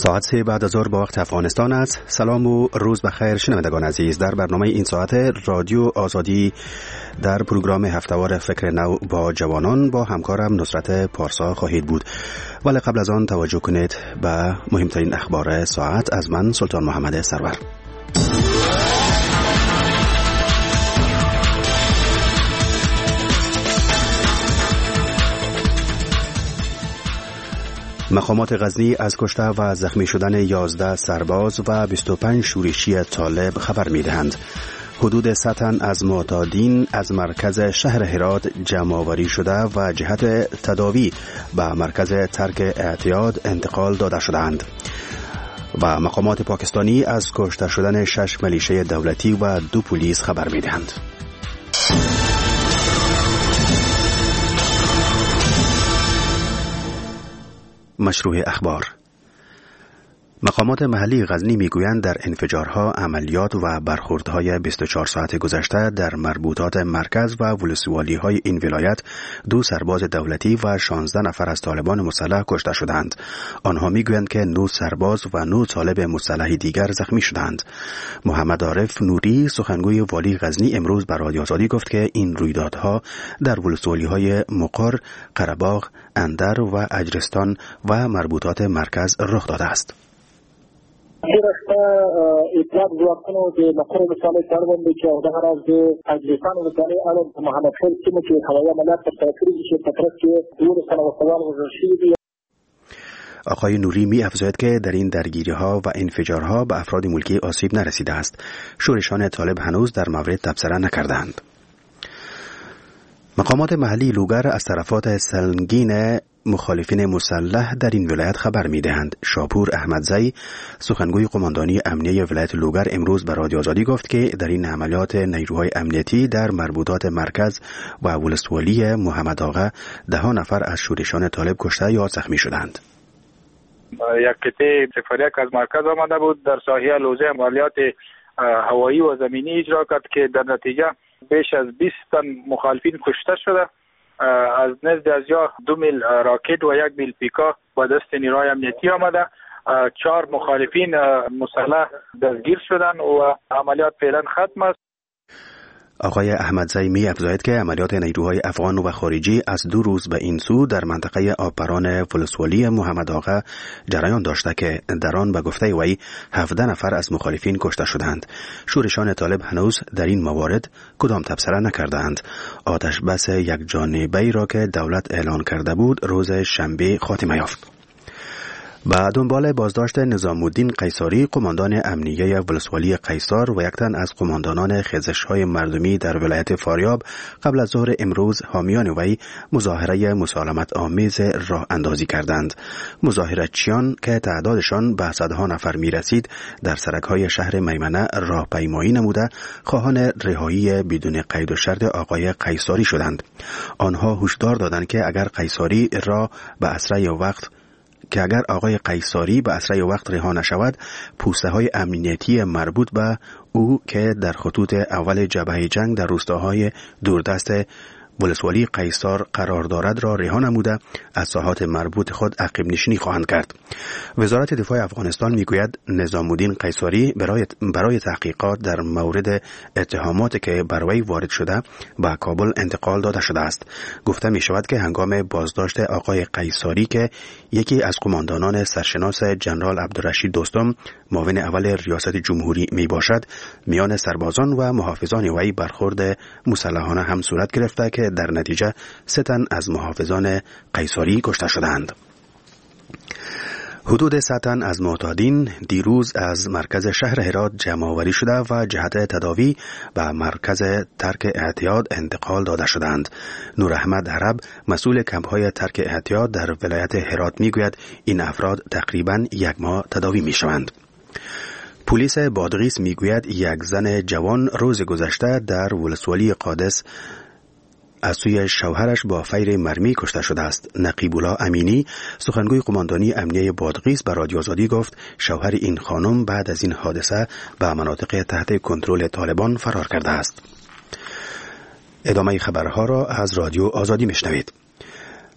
ساعت 3 بعد از ظهر با وقت افغانستان است. سلام و روز بخیر شنوندگان عزیز. در برنامه این ساعت رادیو آزادی در پروگرام هفته‌وار فکر نو با جوانان با همکارم نصرت پارسا خواهید بود. ولی قبل از آن توجه کنید به مهمترین اخبار ساعت از من سلطان محمد سرور. مقامات غزنی از کشته و زخمی شدن 11 سرباز و 25 شورشی طالب خبر می‌دهند. حدود 100 تن از معتادین از مرکز شهر هرات جمع آوری شده و جهت تداوی به مرکز ترک اعتیاد انتقال داده شدند. و مقامات پاکستانی از کشته شدن 6 ملیشه دولتی و 2 پلیس خبر می‌دهند. مشروع اخبار. مقامات محلی غزنی میگویند در انفجارها، عملیات و برخوردهای 24 ساعت گذشته در مربوطات مرکز و ولسوالی‌های این ولایت 2 سرباز دولتی و 16 نفر از طالبان مسلح کشته شدند. آنها میگویند که 9 سرباز و 9 طالب مسلح دیگر زخمی شدند. محمد عارف نوری سخنگوی والی غزنی امروز به رادیو آزادی گفت که این رویدادها در ولسوالی‌های مقر، قره‌باغ، اندر و اجرستان و مربوطات مرکز رخ داده است. اطلاق ځواکونو د مقر ولسوالۍ په اړوند دی چې دغه راز د اجرستان ولسوالۍ اړوند په محمد خیل سیمه کې هوایي عملیات ترسره کړي دي چې په ترڅ کې 12 تنه وسوال وژل شوي دي. آقای نوری می افزاید که در این درگیری‌ها و انفجارها به افراد ملکی آسیب نرسیده است. شورشان طالب هنوز در مورد تبصره نکردند. مقامات محلی لوگر از طرفات سنگین مخالفین مسلح در این ولایت خبر می‌دهند. شاپور احمدزی سخنگوی قماندانی امنیه ولایت لوگر امروز به رادیو آزادی گفت که در این عملیات نیروهای امنیتی در مربوطات مرکز و ولسوالی محمد آقا 10 نفر از شورشان طالب کشته یا زخمی شدند. یک کته سفریک از مرکز آمده بود، در ساحه لوزه عملیات هوایی و زمینی اجرا کرد که در نتیجه بیش از 20 تن مخالفین کشته شده. از نزد از یا 2 میل راکت و 1 میل پیکا با دست نیروهای امنیتی آمده. 4 مخالفین مسلح دستگیر شدند و عملیات فعلا ختم است. آقای احمدزی می افزاید که عملیات نیروهای افغان و خارجی از 2 روز به این سو در منطقه آبپران ولسوالی محمد آقا جریان داشته که در آن به گفته وی 17 نفر از مخالفین کشته شدند. شورشان طالب هنوز در این موارد کدام تبصره نکردند. آتش بس یک جانبه‌ای را که دولت اعلان کرده بود روز شنبه خاتمه یافت. با دنبال بازداشت نظام الدین قیصاری قماندان امنیه ولسوالی قیصار و یک تن از قماندانان خیزش‌های مردمی در ولایت فاریاب قبل از ظهر امروز حامیان وی مظاهره مسالمت آمیز راه اندازی کردند. مظاهره‌چیان که تعدادشان به صدها نفر می‌رسید در سرک‌های شهر میمنه راهپیمایی نموده خواهان رهایی بدون قید و شرط آقای قیصاری شدند. آنها هشدار دادند که اگر آقای قیصاری به اسرع وقت رها نشود، پوسته های امنیتی مربوط به او که در خطوط اول جبهه جنگ در روستاهای دوردست ولسوالی قیصار قرار دارد را رها نموده از ساحات مربوط خود عقب نشینی خواهند کرد. وزارت دفاع افغانستان میگوید نظام الدین قیصاری برای تحقیقات در مورد اتهاماتی که بر وی وارد شده به کابل انتقال داده شده است. گفته می شود که هنگام بازداشت آقای قیصاری که یکی از قماندانان سرشناس جنرال عبدالرشید دوستم معاون اول ریاست جمهوری می باشد، میان سربازان و محافظان وی برخورد مسلحانه هم صورت گرفته که در نتیجه 3 تن از محافظان قیصاری کشته شدند. حدود 100 تن از معتادین دیروز از مرکز شهر هرات جمع آوری شده و جهت تداوی به مرکز ترک اعتیاد انتقال داده شدند. نور احمد عرب مسئول کمپ‌های ترک اعتیاد در ولایت هرات میگوید این افراد تقریباً 1 ماه تداوی میشوند. پلیس بادغیس میگوید یک زن جوان روز گذشته در ولسوالی قادس از سوی شوهرش با فیر مرمی کشته شده است. نقیب الله امینی سخنگوی قماندانی امنیه بادغیس به رادیو آزادی گفت شوهر این خانم بعد از این حادثه به مناطق تحت کنترل طالبان فرار کرده است. ادامه خبرها را از رادیو آزادی میشنوید.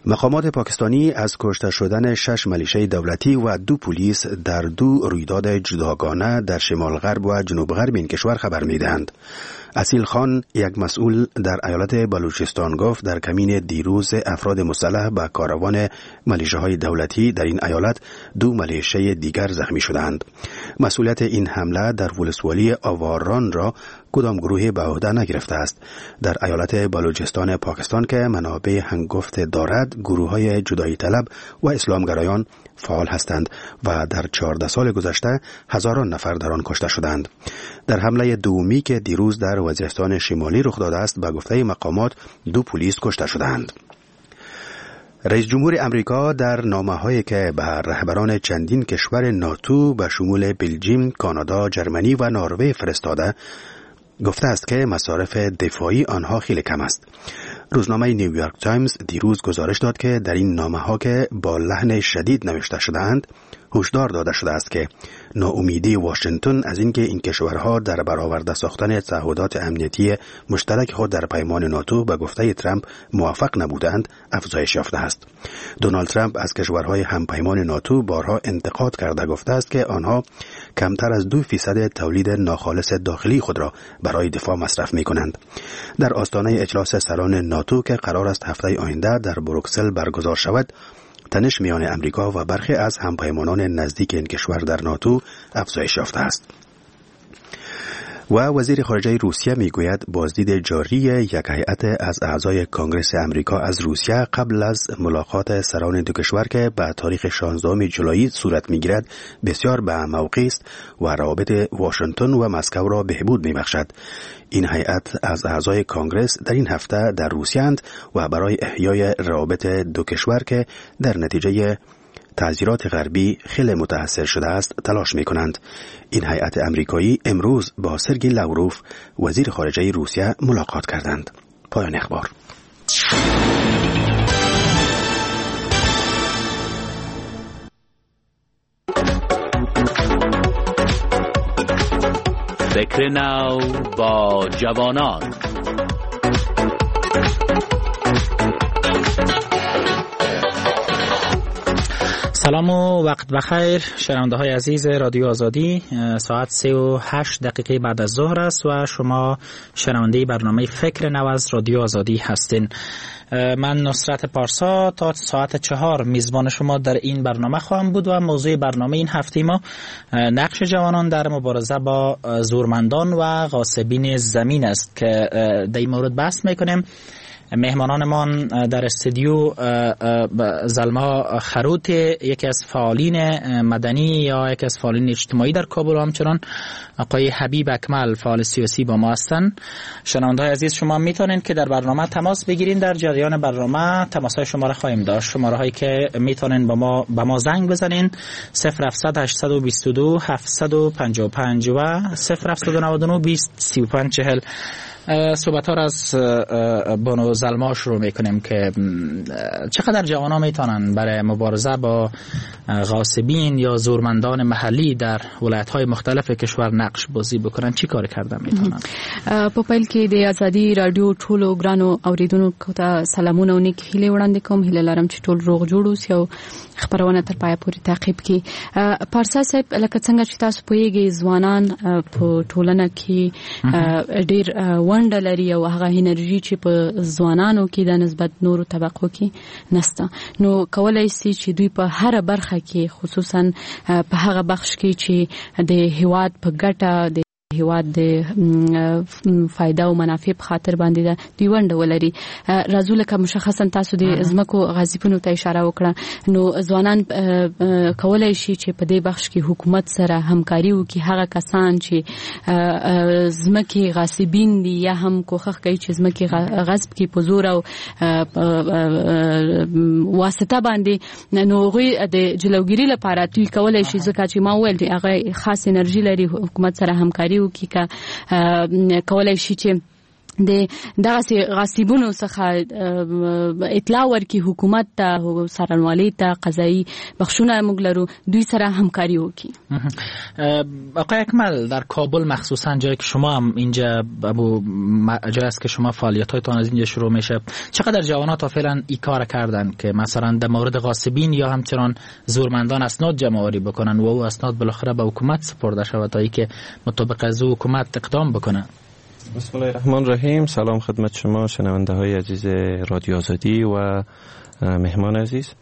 مقامات پاکستانی از کشته شدن 6 ملیشه دولتی و 2 پلیس در 2 رویداد جداگانه در شمال غرب و جنوب غرب این کشور خبر می‌دهند. اصیل خان، یک مسئول در ایالت بلوچستان، گفت در کمین دیروز افراد مسلح به کاروان ملیشه‌های دولتی در این ایالت 2 ملیشه دیگر زخمی شدند. مسئولیت این حمله در ولسوالی آواران را کدام گروهی به عهده نگرفته است. در ایالت بلوچستان پاکستان که منابع هنگفت دارد، گروه‌های جدایی طلب و اسلامگرایان فعال هستند و در 14 سال گذشته هزاران نفر در آن کشته شدند. در حمله دومی که دیروز در وزیرستان شمالی رخ داده است، به گفته مقامات 2 پلیس کشته شدند. رئیس جمهور امریکا در نامه‌هایی که به رهبران چندین کشور ناتو به شمول بلژیم، کانادا، جرمنی و نروژ فرستاده گفته است که مصارف دفاعی آنها خیلی کم است. روزنامه نیویورک تایمز دیروز گزارش داد که در این نامه‌ها که با لحن شدید نوشته شده‌اند، هشدار داده شده است که ناامیدی واشنگتن از اینکه این کشورها در برآورده ساختن تعهدات امنیتی مشترک خود در پیمان ناتو به گفته ترامپ موفق نبودند افزایش یافته است. دونالد ترامپ از کشورهای همپیمان ناتو بارها انتقاد کرده گفته است که آنها کمتر از 2% تولید ناخالص داخلی خود را برای دفاع مصرف می‌کنند. در آستانه اجلاس سران ناتو که قرار است هفته آینده در بروکسل برگزار شود، تنش میان امریکا و برخی از همپیمانان نزدیک این کشور در ناتو افزایش یافته است. و وزیر خارجه روسیه میگوید بازدید جاری یک هیئت از اعضای کنگره امریکا از روسیه قبل از ملاقات سران دو کشور که به تاریخ 16 جولای صورت میگیرد بسیار به موقع است و روابط واشنگتن و مسکو را بهبود میبخشد. این هیئت از اعضای کنگره در این هفته در روسیه اند و برای احیای روابط دو کشور که در نتیجه تعذیرات غربی خیلی متاثر شده است تلاش می کنند. این هیئت امریکایی امروز با سرگی لاوروف وزیر خارجه روسیه ملاقات کردند. پایان اخبار. فکر نو با جوانان. سلام و وقت بخیر شنونده های عزیز رادیو آزادی. ساعت 3:08 بعد از ظهر است و شما شنونده برنامه فکر نو از رادیو آزادی هستین. من نصرت پارسا تا ساعت 4 میزبان شما در این برنامه خواهم بود و موضوع برنامه این هفته ما نقش جوانان در مبارزه با زورمندان و غاصبین زمین است که در این مورد بحث میکنیم. مهمانانمان در استودیو زلما خروت، یکی از فعالین مدنی یا یکی از فعالین اجتماعی در کابل، همچنان آقای حبیب اکمل فعال سیاسی با ما هستند. شنونده‌های عزیز شما میتونید که در برنامه تماس بگیرین. در جریان برنامه تماس‌های شما را خواهیم داشت. شماره‌هایی که میتونین با ما زنگ بزنین 0700 822 755 و 0799 20 35 40. صحبت ها را از بانو زلما شروع میکنیم که چقدر جوان ها میتونن برای مبارزه با غاصبین یا زورمندان محلی در ولایت های مختلف کشور نقش بازی بکنن؟ چی کار کردن میتونن؟ په پیل کې د ازادي رادیو ټولو ګرانو اوریدونکو ته سلامونه او نیک هیله وړاندې کوم. هیله لرم چې ټول روغ جوړ اوسئ او خبرونه تر پایه پورې تعقیب کړئ. پارسا صاحب، لکه څنګه چې تاسو پوهیږئ ځوانان په ټولنه کې ډېر ونډه لري او هغه انرژي چې په ځوانانو کې د نسبت نورو طبقو کې نشته، نو کولای شي چې دوی په هر برخه کې خصوصا په هغه بخش کې چې د هیواد په ګټه د هیواد د فائدہ او منافع په خاطر باندې دا دوی ونډه ولري. راځو لکه مشخصا تاسو د ازمکو غاصبینو ته اشاره وکړه، نو ځوانان کولای شي چې په دې بخش کې حکومت سره همکاري وکړي. هغه کسان چې ازمکي غاصبین دي یا هم کوښښ کوي چې ازمکي غصب کې په زور او واسطه باندې، نو هغوی د جلوګیری لپاره دوی کولای شي، ځکه چې ما ویل هغه خاص انرژي لري، حکومت سره همکاري وکړي، کولای شي چې د دغه غصبونو څخه اطلاع ورکړي حکومت ته، څارنوالۍ ته، قضایي بخشونه موږ لرو، دوی سره همکاري وکړي. آقای اکمل، در کابل مخصوصا جایی که شما هم اینجا جایی است که شما فعالیت‌هایتان از اینجا شروع میشه، چقدر جوانات تا فعلا این کار کردن که مثلا در مورد غاصبین یا همچنان زورمندان اسناد جمع‌آوری بکنن و او اسناد بالاخره به حکومت سپرده شود تا اینکه مطابق از حکومت اقدام بکنه؟ بسم الله الرحمن الرحیم. سلام خدمت شما شنونده های عزیز رادیو آزادی و مهمان عزیز.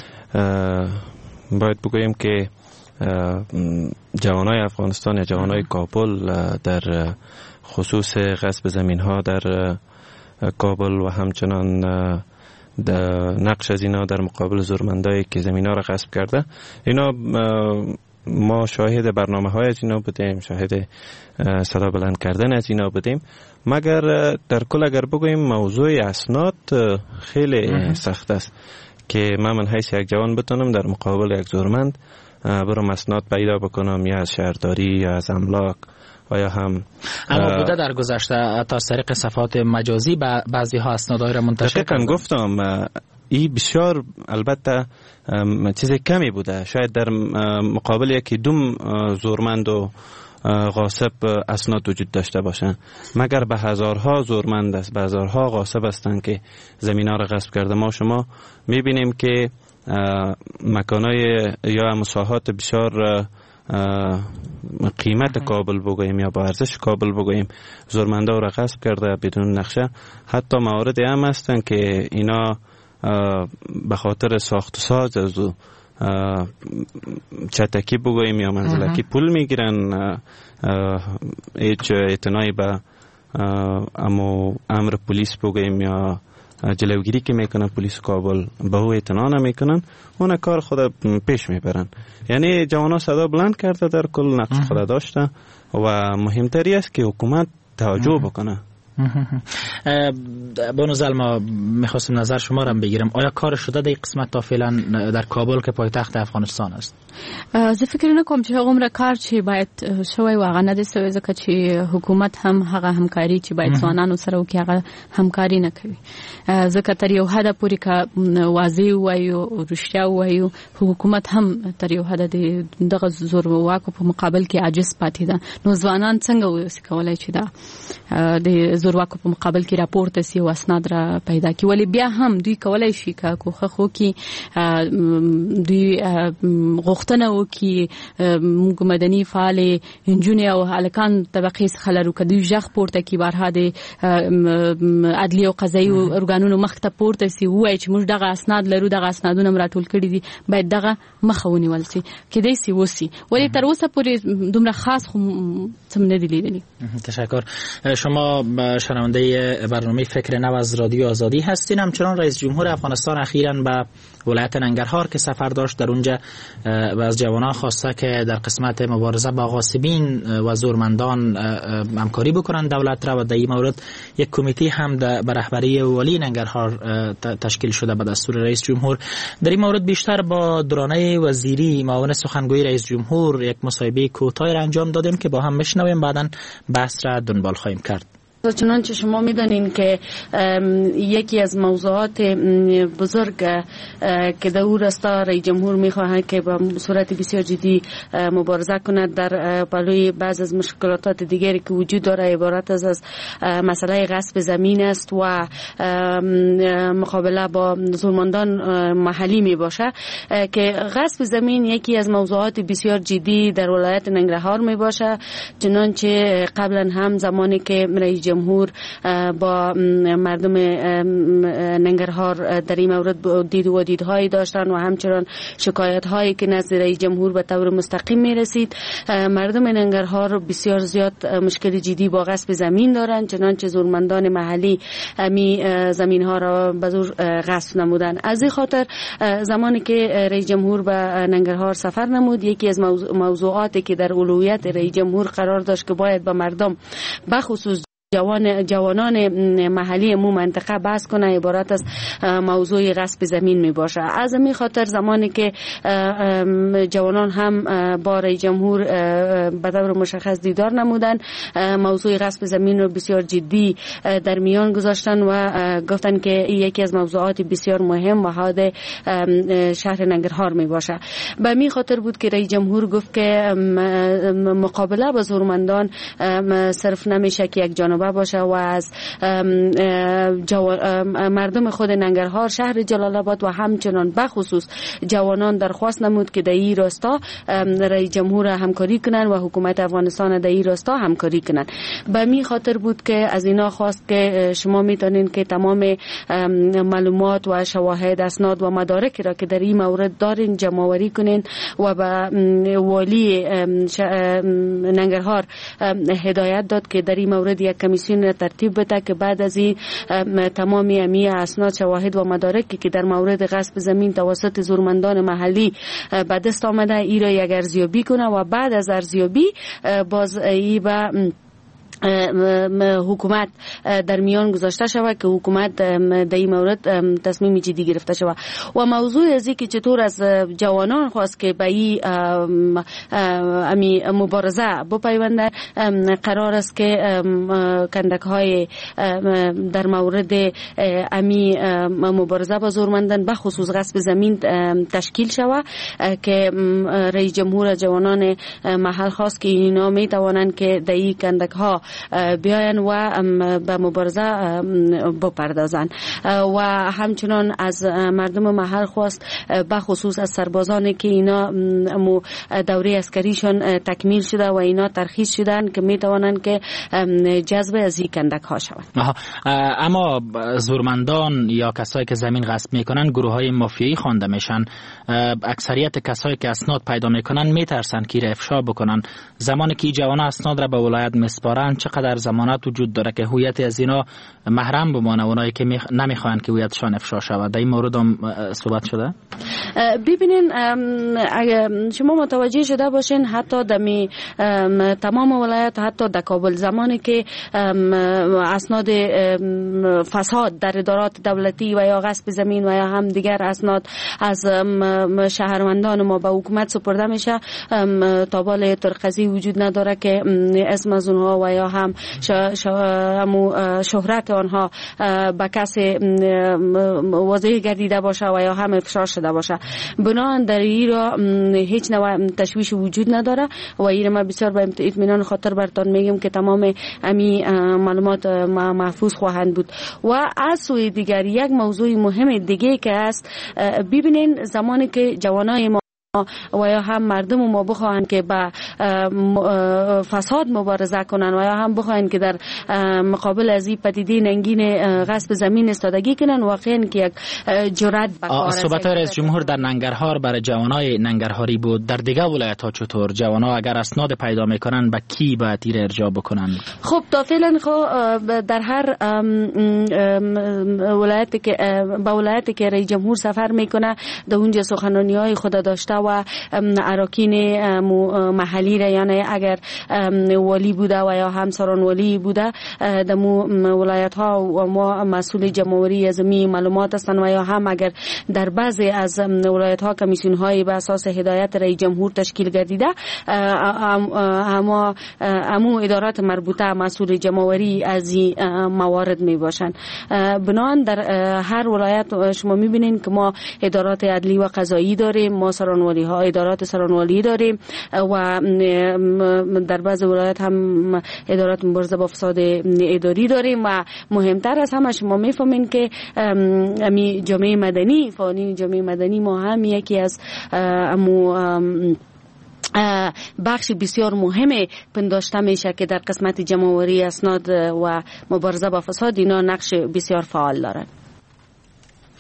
باید بگویم که جوانای افغانستان یا جوانای کابل در خصوص غصب زمین ها در کابل و همچنان نقش از اینا در مقابل زورمندایی که زمین ها را غصب کرده، اینا ما شاهد برنامه های از اینا بودیم، شاهد صدا بلند کردن از اینا بودیم. مگر در کل اگر بگویم موضوع اسناد خیلی سخت است که من حیث یک جوان بتونم در مقابل یک زورمند برم اسناد پیدا بکنم، یا از شهرداری یا از املاک و یا هم اما بوده در گذشته تا طریق صفحات مجازی بعضی ها اسنادهای را منتشر کردن. گفتم این بسیار البته چیز کمی بوده، شاید در مقابل یکی دوم زورمند و غاصب اسناد وجود داشته باشن، مگر به هزارها زورمند است، به هزارها غاصب هستند که زمین ها را غصب کرده. ما شما میبینیم که مکانای یا مساحات بسیار قیمت کابل بگوییم یا با ارزش کابل بگوییم زورمنده را غصب کرده بدون نقشه. حتی موارد هم هستن که اینا به خاطر ساخت و ساز از چتکی بگوییم یا منزلکی پول میگیرن، هیچ اعتنایی به امر پلیس بگوییم یا جلوگیری که میکنن پلیس کابل به او اعتنا نمیکنن، اون کار خود پیش میبرن. یعنی جوانا صدا بلند کرده، در کل نقش خود داشته و مهمتری است که حکومت توجه بکنه. بانو زلما، میخواستم نظر شما را بگیرم، آیا کار شده در قسمت تا فعلا در کابل که پایتخت افغانستان است؟ زه فکر نکوم چې هغومره کار چې باید شوی و هغه نه دی سوی، ځکه چې حکومت هم هغه همکاري چې باید ځوانانو سره وکړي هغه همکاري نه کوي. ځکه تر یو حده پورې که واضح ووایو، رښتیا ووایو، حکومت هم تر یو حده د دغه زورواکو په مقابل کې عاجز پاتې ده. نو ځوانان څنګه وسی کولای چې دا د زورواکو په مقابل کې راپورته سي او اسناد را پیدا کړي؟ ولی بیا هم دوی کولای شي که کوښښ وکړي، دوی غوښتنه وکړي موږ مدني فعال نجونې او هلکان طبقې څخه لرو، که دوی غږ پورته کړي بارها د عدلي او قضایي ارګانونو مخ ته پورته سي، ووایي چې موږ دغه اسناد لرو، دغه اسنادونه هم راټول کړي دي، باید دغه مخه ونیول سي. کیدای سي وسي، ولی تر اوسه پورې دومره خاص خو څه نه دي لیدلي. تشکر. شما شنونده برنامه فکر نو از رادیو آزادی هستین. همچنان رئیس جمهور افغانستان اخیراً به ولایت ننگرهار که سفر داشت، در اونجا از جوانان خواسته که در قسمت مبارزه با غاصبین و زورمندان همکاری بکنن دولت را، و در این مورد یک کمیته هم به رهبری والی ننگرهار تشکیل شده به دستور رئیس جمهور. در این مورد بیشتر با درانه وزیری معاون سخنگوی رئیس جمهور یک مصاحبه کوتاهی را انجام دادیم که با هم بشنویم، بعداً بحث را دنبال خواهیم کرد. چنانچه شما میدانین که یکی از موضوعات بزرگ که در او راستا رئیس جمهور میخواهد که با صورت بسیار جدی مبارزه کند در پلوی بعض از مشکلات دیگری که وجود داره عبارت از مسئله غصب زمین است و مقابله با زورمندان محلی می باشه، که غصب زمین یکی از موضوعات بسیار جدی در ولایت ننگرهار می باشه. چنانچه قبلا هم زمانی که رئیس جمهور با مردم ننگرهار در این مورد دید و دیدهایی داشتن و همچنان شکایت هایی که نزد رئیس جمهور به طور مستقیم می رسید، مردم ننگرهار بسیار زیاد مشکل جدی با غصب زمین دارند، چنانچه زورمندان محلی می زمین ها را به زور غصب نمودند. از این خاطر زمانی که رئیس جمهور به ننگرهار سفر نمود، یکی از موضوعاتی که در اولویت رئیس جمهور قرار داشت که باید به مردم بخصوص جوانان محلی مو منطقه بحث کنه عبارت از موضوع غصب زمین می باشه. از این خاطر زمانی که جوانان هم با رئیس جمهور به طور مشخص دیدار نمودن، موضوع غصب زمین رو بسیار جدی در میان گذاشتن و گفتن که یکی از موضوعات بسیار مهم و حاد شهر ننگرهار می باشه. به می خاطر بود که رئیس جمهور گفت که مقابله با زورمندان صرف نمیشه که یک جانبه باشه و از مردم خود ننگرهار، شهر جلال آباد و همچنان بخصوص جوانان درخواست نمود که در این راستا رئیس جمهور همکاری کنن و حکومت افغانستان در این راستا همکاری کنن. به می خاطر بود که از اینا خواست که شما میتونین که تمام معلومات و شواهد، اسناد و مدارکی را که در این مورد دارین جمع آوری کنین و به والی ننگرهار هدایت داد که در این مورد یک کمیسیون ترتیب بده که بعد از این تمام امی اسناد، شواهد و مدارکی که در مورد غصب زمین توسط زورمندان محلی به دست آمده ای را یک ارزیابی کنه و بعد از ارزیابی باز ای به حکومت در میان گذاشته شود که حکومت در این مورد تصمیم جدی گرفته شود. و موضوع از این که چطور از جوانان خواست که به این مبارزه بپیوندن، قرار است که کندک های در مورد امی مبارزه با زورمندان به خصوص غصب زمین تشکیل شود که رئیس جمهور جوانان محل خواست که اینا می توانند که در این کندک ها بیاین و به مبارزه بپردازن. و همچنان از مردم محل خواست به خصوص از سربازانی که اینا دوره عسکریشون تکمیل شده و اینا ترخیص شدن که می توانند که جذب از این کندک ها شوند. اما زورمندان یا کسایی که زمین غصب میکنن گروه های مافیایی خوانده میشن. اکثریت کسایی که اسناد پیدا میکنن میترسن که افشا بکنن. زمانی که جوانا اسناد را به ولایت میسپارن چقدر ضمانت وجود داره که هویت از اینا محرم بمانه، اونایی که نمیخوان که هویتشان افشا شود؟ در این مورد هم صحبت شده؟ ببینین، اگه شما متوجه شده باشین حتی در تمام ولایت، حتی در کابل، زمانی که اسناد فساد در ادارات دولتی و یا غصب زمین و یا هم دیگر اسناد از شهروندان ما به حکومت سپرده میشه، تابال ترقزی وجود نداره که اسم از اونها و یا هم شهرت آنها به کسی واضح گردیده باشه و یا هم افشا شده باشه. بنابراین در این را هیچ نوع تشویش وجود نداره و این ما بسیار به اطمینان خاطر برتان میگم که تمام امی معلومات محفوظ خواهند بود. و از سوی دیگر یک موضوع مهم دیگه که است، ببینین زمانی که جوانای ما و یا هم مردم ما بخواهند که با فساد مبارزه کنن و یا هم بخواهند که در مقابل از این پدیده ننگین غصب زمین استادگی کنن، واقعا که یک جرأت به کار است. صحبت رئیس جمهور در ننگرهار برای جوانای ننگرهاری بود. در دیگه ولایت ها چطور؟ جوانا اگر اسناد پیدا میکنن به کی باید تیر ارجاع بکنن؟ خب تا فعلا در هر ولایتی که با ولایتی که رئیس جمهور سفر میکنه در اونجا سخنرانی های خود داشته و اراکین محلی را، یعنی اگر والی بوده و یا همسران والی بوده در ولایت ها و ما مسئول جمهوری از می معلومات هستند و یا هم اگر در بعضی از ولایت ها کمیسیون های به اساس هدایت رئیس جمهور تشکیل گردیده، همو ادارات مربوطه مسئول جمهوری از این موارد می باشند. بنابراین در هر ولایت شما می بینید که ما ادارات عدلی و قضایی داریم، ما سرانوالی ها ادارات سرانوالی داریم و در بعض ولایت هم ادارات مبارزه با فساد اداری داریم. و مهمتر از همه شما میفهمین که امی جامعه مدنی، فعالین جامعه مدنی ما هم یکی از بخش بسیار مهم پنداشته میشه که در قسمت جمع‌آوری اسناد و مبارزه با فساد اینا نقش بسیار فعال دارن.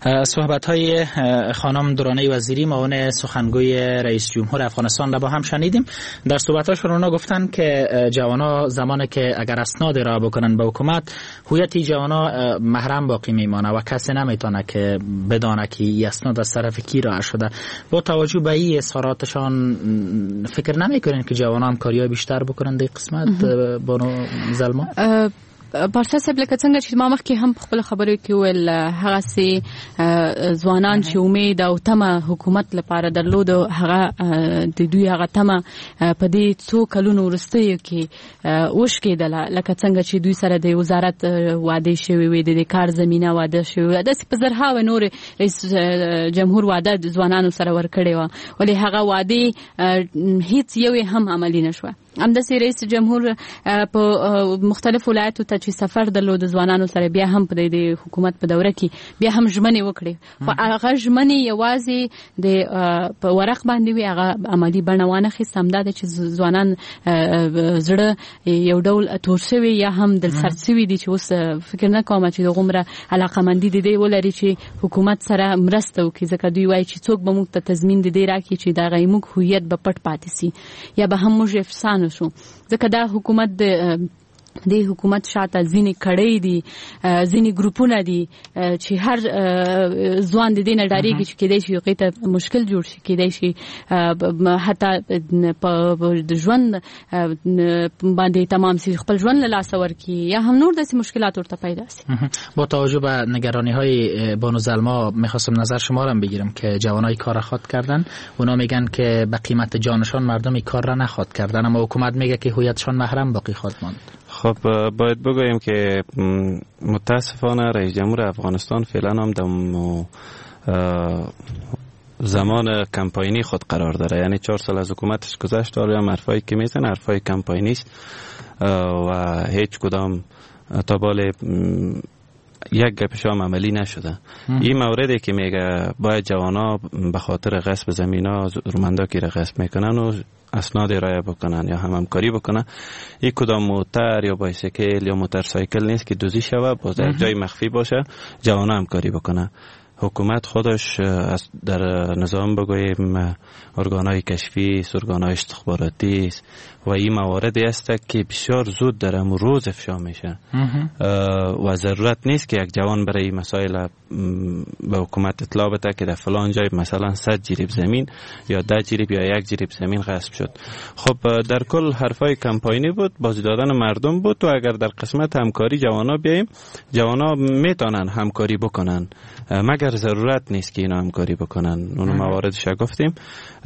صحبت‌های خانم درانه وزیری معاون سخنگوی رئیس جمهور افغانستان را با هم شنیدیم. در صحبت‌هاشون اونا گفتن که جوانا زمانی که اگر اسناد را بکنن به حکومت، هویت جوانا محرم باقی میمانه و کسی نمیتونه که بدانه که این اسناد از طرف کی راه شده. با توجه به این اظهاراتشان فکر نمی‌کنین که جوانا همکاری‌های بیشتر بکنن در قسمت بانو زلما؟ پارسا صاحب لکه څنګه چې ما مخکې هم خپل خبرو کې ول هغه سي ځوانان چې امید او تمه حکومت لپاره درلود، هغه د دوی هغه تمه په دې څو کلونو وروسته کې وشکېدل، لکه څنګه چې دوی سره د وزارت وعده شوی وي، د کار زمينه وعده شوی، د په زرها و نور رئیس جمهور وعده ځوانانو سره ورکړې و، ولې هغه وعده هیڅ یو هم عملی نشوه. همداسې رئیس جمهور په مختلف ولایتو ته چې سفر درلود ځوانانو سره، بیا هم په د حکومت په دوره کې بیا هم ژمنې وکړې، خو هغه ژمنې یوازې د په ورق باندې وي، هغه عملي بڼه وانه خیسته. همدا ده چې ځوانان زړه یو ډول تور شوي یا هم دلسرد شوي دي، چې اوس فکر نه کوم چې دغومره علاقمندي د دې ولري چې حکومت سره مرسته وکړي، ځکه دوی وایي چې څوک به موږ ته تضمین د دې راکړي چې دغه موږ هویت به پټ پاتې سي یا به هم موږ افسانه شو. ځکه دا حکومت د حکومت شاته ځینې کړۍ دي، ځینې ګروپونه دي چې هر ځوان د دې نه ډارېږي چې کېدای شي هغې ته مشکل جوړ شي، کېدای شي حتی په ژوند باندې تمام سي، خپل ژوند له لاسه ورکړي یا هم نور داسې مشکلات ورته پیدا سي. با توجه به نگرانی‌های بانو زلما می‌خواستم نظر شما را بگیرم که جوانای کار خود کردن، اونا میگن که به قیمت جانشان مردم کار را نخواد کردن، اما حکومت میگه که هویتشان محرم باقی خواهد ماند. خب باید بگوییم که متاسفانه رئیس جمهور افغانستان فعلا هم در زمان کمپاینی خود قرار داره، یعنی 4 سال از حکومتش گذشت، حالا هم حرفایی که میزنه حرفای کمپاینی است و هیچ کدام تا بال یک گپش هم عملی نشده. این موردی که میگه باید جوانا به خاطر غصب زمینا زورمندا که را غصب میکنن و اسناد ارائه بکنن یا همکاری بکنن، این کدام موتر یا بایسیکل یا موتورسایکل نیست که دزدی شوه، باز در جای مخفی باشه جوانا همکاری بکنن. حکومت خودش در نظام بگوییم ارگانهای کشفی، ارگانهای استخباراتی و این مواردی است که بسیار زود در روز افشا میشه و ضرورت نیست که یک جوان برای مسائل به حکومت اطلاع بده که در فلان جای مثلا 100 جریب زمین یا 10 جریب یا 1 جریب زمین غصب شد. خب در کل حرفای کمپاینی بود، بازی دادن مردم بود و اگر در قسمت همکاری جوانا بیایم، جوانا میتونن همکاری بکنن مگر ضرورت نیست که اینا همکاری بکنن. اون مواردش گفتیم،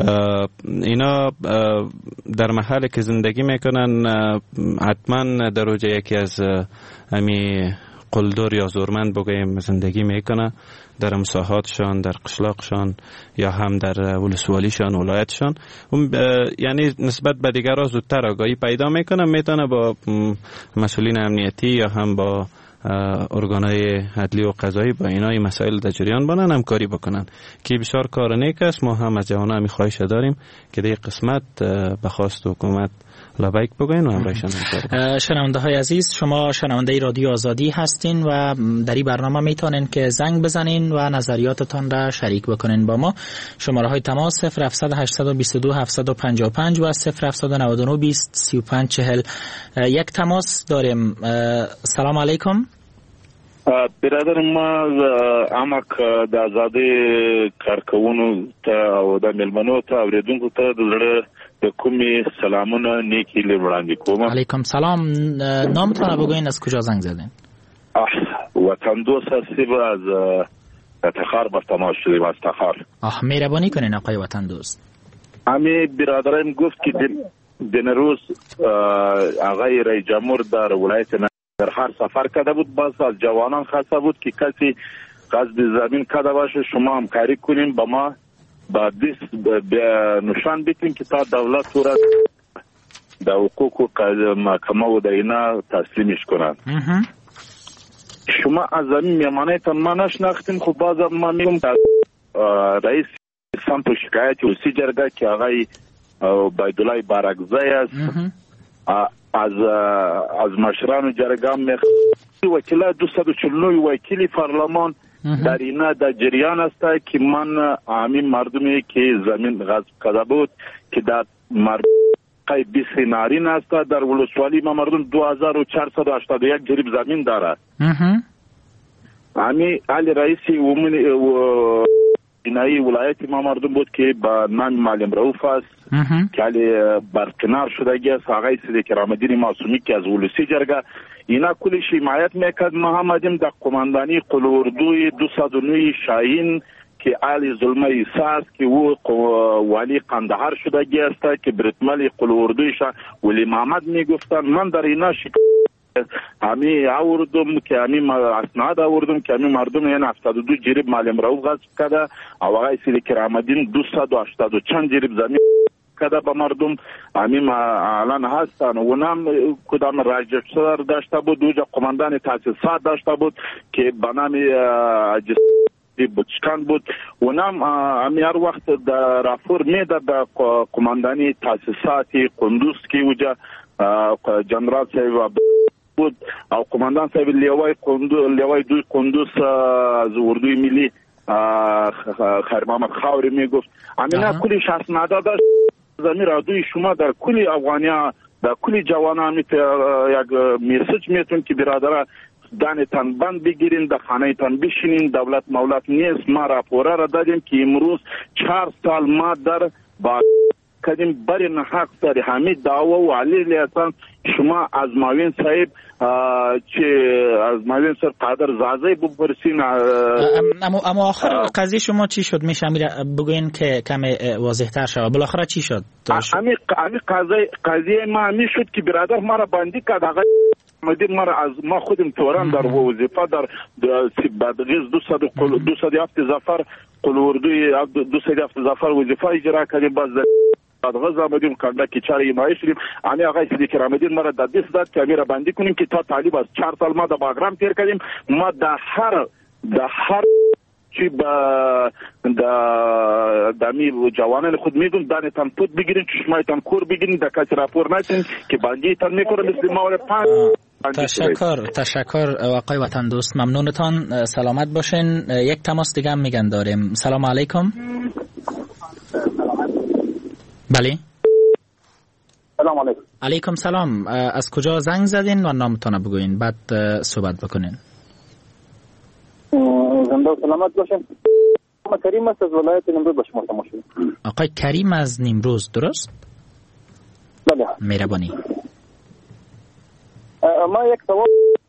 اینا در محل که زندگی میکنن حتما در اوج یکی از همی قلدر یا زورمند بگوییم زندگی میکنه، در مساحاتشان، در قشلاقشان یا هم در ولسوالیشان، ولایتشان، یعنی نسبت به دیگرها زودتر آگاهی پیدا میکنه، میتونه با مسئولین امنیتی یا هم با ارگانهای عدلی و قضایی با اینا این مسائل در جریان بانن، همکاری بکنن که بسیار کار نیک است. ما هم از جوانا همی خواهش داریم که در قسمت به خواست حکومت لبیک بگوین و همراهشان همکاری. شنونده های عزیز، شما شنونده رادیو آزادی هستین و در این برنامه میتونین که زنگ بزنین و نظریاتتان را شریک بکنین با ما. شماره های تماس 0700 822 755 و 0799 20 35 40. یک تماس داریم. سلام علیکم. برادر ما عمق د آزادۍ کارکونو ته او د ملمنو ته اوریدونکو ته د زړه د کومې سلامونه نیکی وړاندې کوم. علیکم سلام. نامتون بگوین، از کجا زنگ زدین؟ وطن دوست هستیم، از افتخار بر تماس شدیم، از افتخار. مهربانی کنین آقای وطن دوست. امی برادرم گفت که دنروز آقای رئیس جمهور در ولایت در هر سفر کرده بود، باز از جوانان خواسته بود که کسی غصب زمین کرده باشه شما همکاری کنیم با ما، با دست نشان بیتیم که تا دولت تو را در حقوق و محکمه و در اینا تسلیمش کنند. شما از زمین میمانه تان ما نشناختیم. خب باز ما میگم رئیس سمت و شکایت وسی جرگه که آقای بایدولای بارکزای است، از مشران جرگه وکیل 249 وکیل پارلمان در اینا در جریان است که من همین مردمی که زمین غصب کرده بود که در مرقه 20 نارین است در ولسوالی ما مردم 2481 جریب زمین دارد. همین علی رئیسی اینایی ولایت ما مردم بود که با نام معلم رؤوف است که علی برکنار شدگی است. آقای سید کرام‌الدین معصومی که از ولسی جرگه اینا کلیش حمایت میکرد. ما هم آمدیم در قماندانی قلوردوی 209 شاهین که علی ظلمه ایسا است که او والی قندهار شدگی است که برتمال قلوردویش ولی محمد میگفتن. من در اینا همی آوردم که همی اسناد آوردم که همی مردم این 72 جریب معلم رؤوف غصب کرده و آقای سید کرام‌الدین 280 و چند جریب زمین کرده به مردم. همین الان هستن و نام کدام راجستر داشته بود دوجا قماندان تاسیسات داشته بود که به نام بچکان بود و نام همی هر وقت در رافور میده در قماندانی تاسیسات قندوز که وجا جنرال صاحب بود او قماندان صاحب لیوای دوی قندوز از اردوی ملی خیر محمد خاوری میگفت همینا کلی اسناد داشت زمین دوی شما در کلی افغانیا در کلی جوانان یک میسج میتون که برادر دانتان بند بگیرین در خانه تان بشینین دولت مولت نیست. ما راپوره را دادیم که امروز 4 سال ما در با کدیم بری نحق سر حمید دعوه و علی لیسان شما از معاون صاحب چه از معاون سر قادر زازه بپرسین. اما آخر قضیه شما چی شد؟ میشه بگوین که کم واضح تر شد بالاخره چی شد؟ امی قضیه ما همی شد که برادر ما را بندی کرد. آقای مدیر ما را از ما خودم توران در وظیفه در بدغیز 207 ظفر قلوردوی 207 ظفر وظیفه اجرا کردیم. باز غزا آمدیم کنده که چاره ایمایی شدیم. امی آقای سید کرام‌الدین ما را در دست داد که امی را بندی کنیم که تا طالب از 4 سال ما در باغرام تیر کردیم. ما در هر چی دمی جوانان خود میگم دانتان پود بگیرین چشمایتان کور بگیرین در کسی راپور نتین که بندیتان میکنه مثل ما پنج. تشکر آقای وطن دوست ممنونتان. سلامت باشین. یک تماس دیگه هم میگن داریم. سلام علیکم. بله سلام علیکم. علیکم سلام. از کجا زنگ زدین و نامتون بگوین بعد صحبت بکنین. زنده و سلامت باشین. کریم است از ولایت نیمروز با شما تماس شدیم. آقای کریم از نیمروز درست؟ بله. مهربانی. ما یک سوال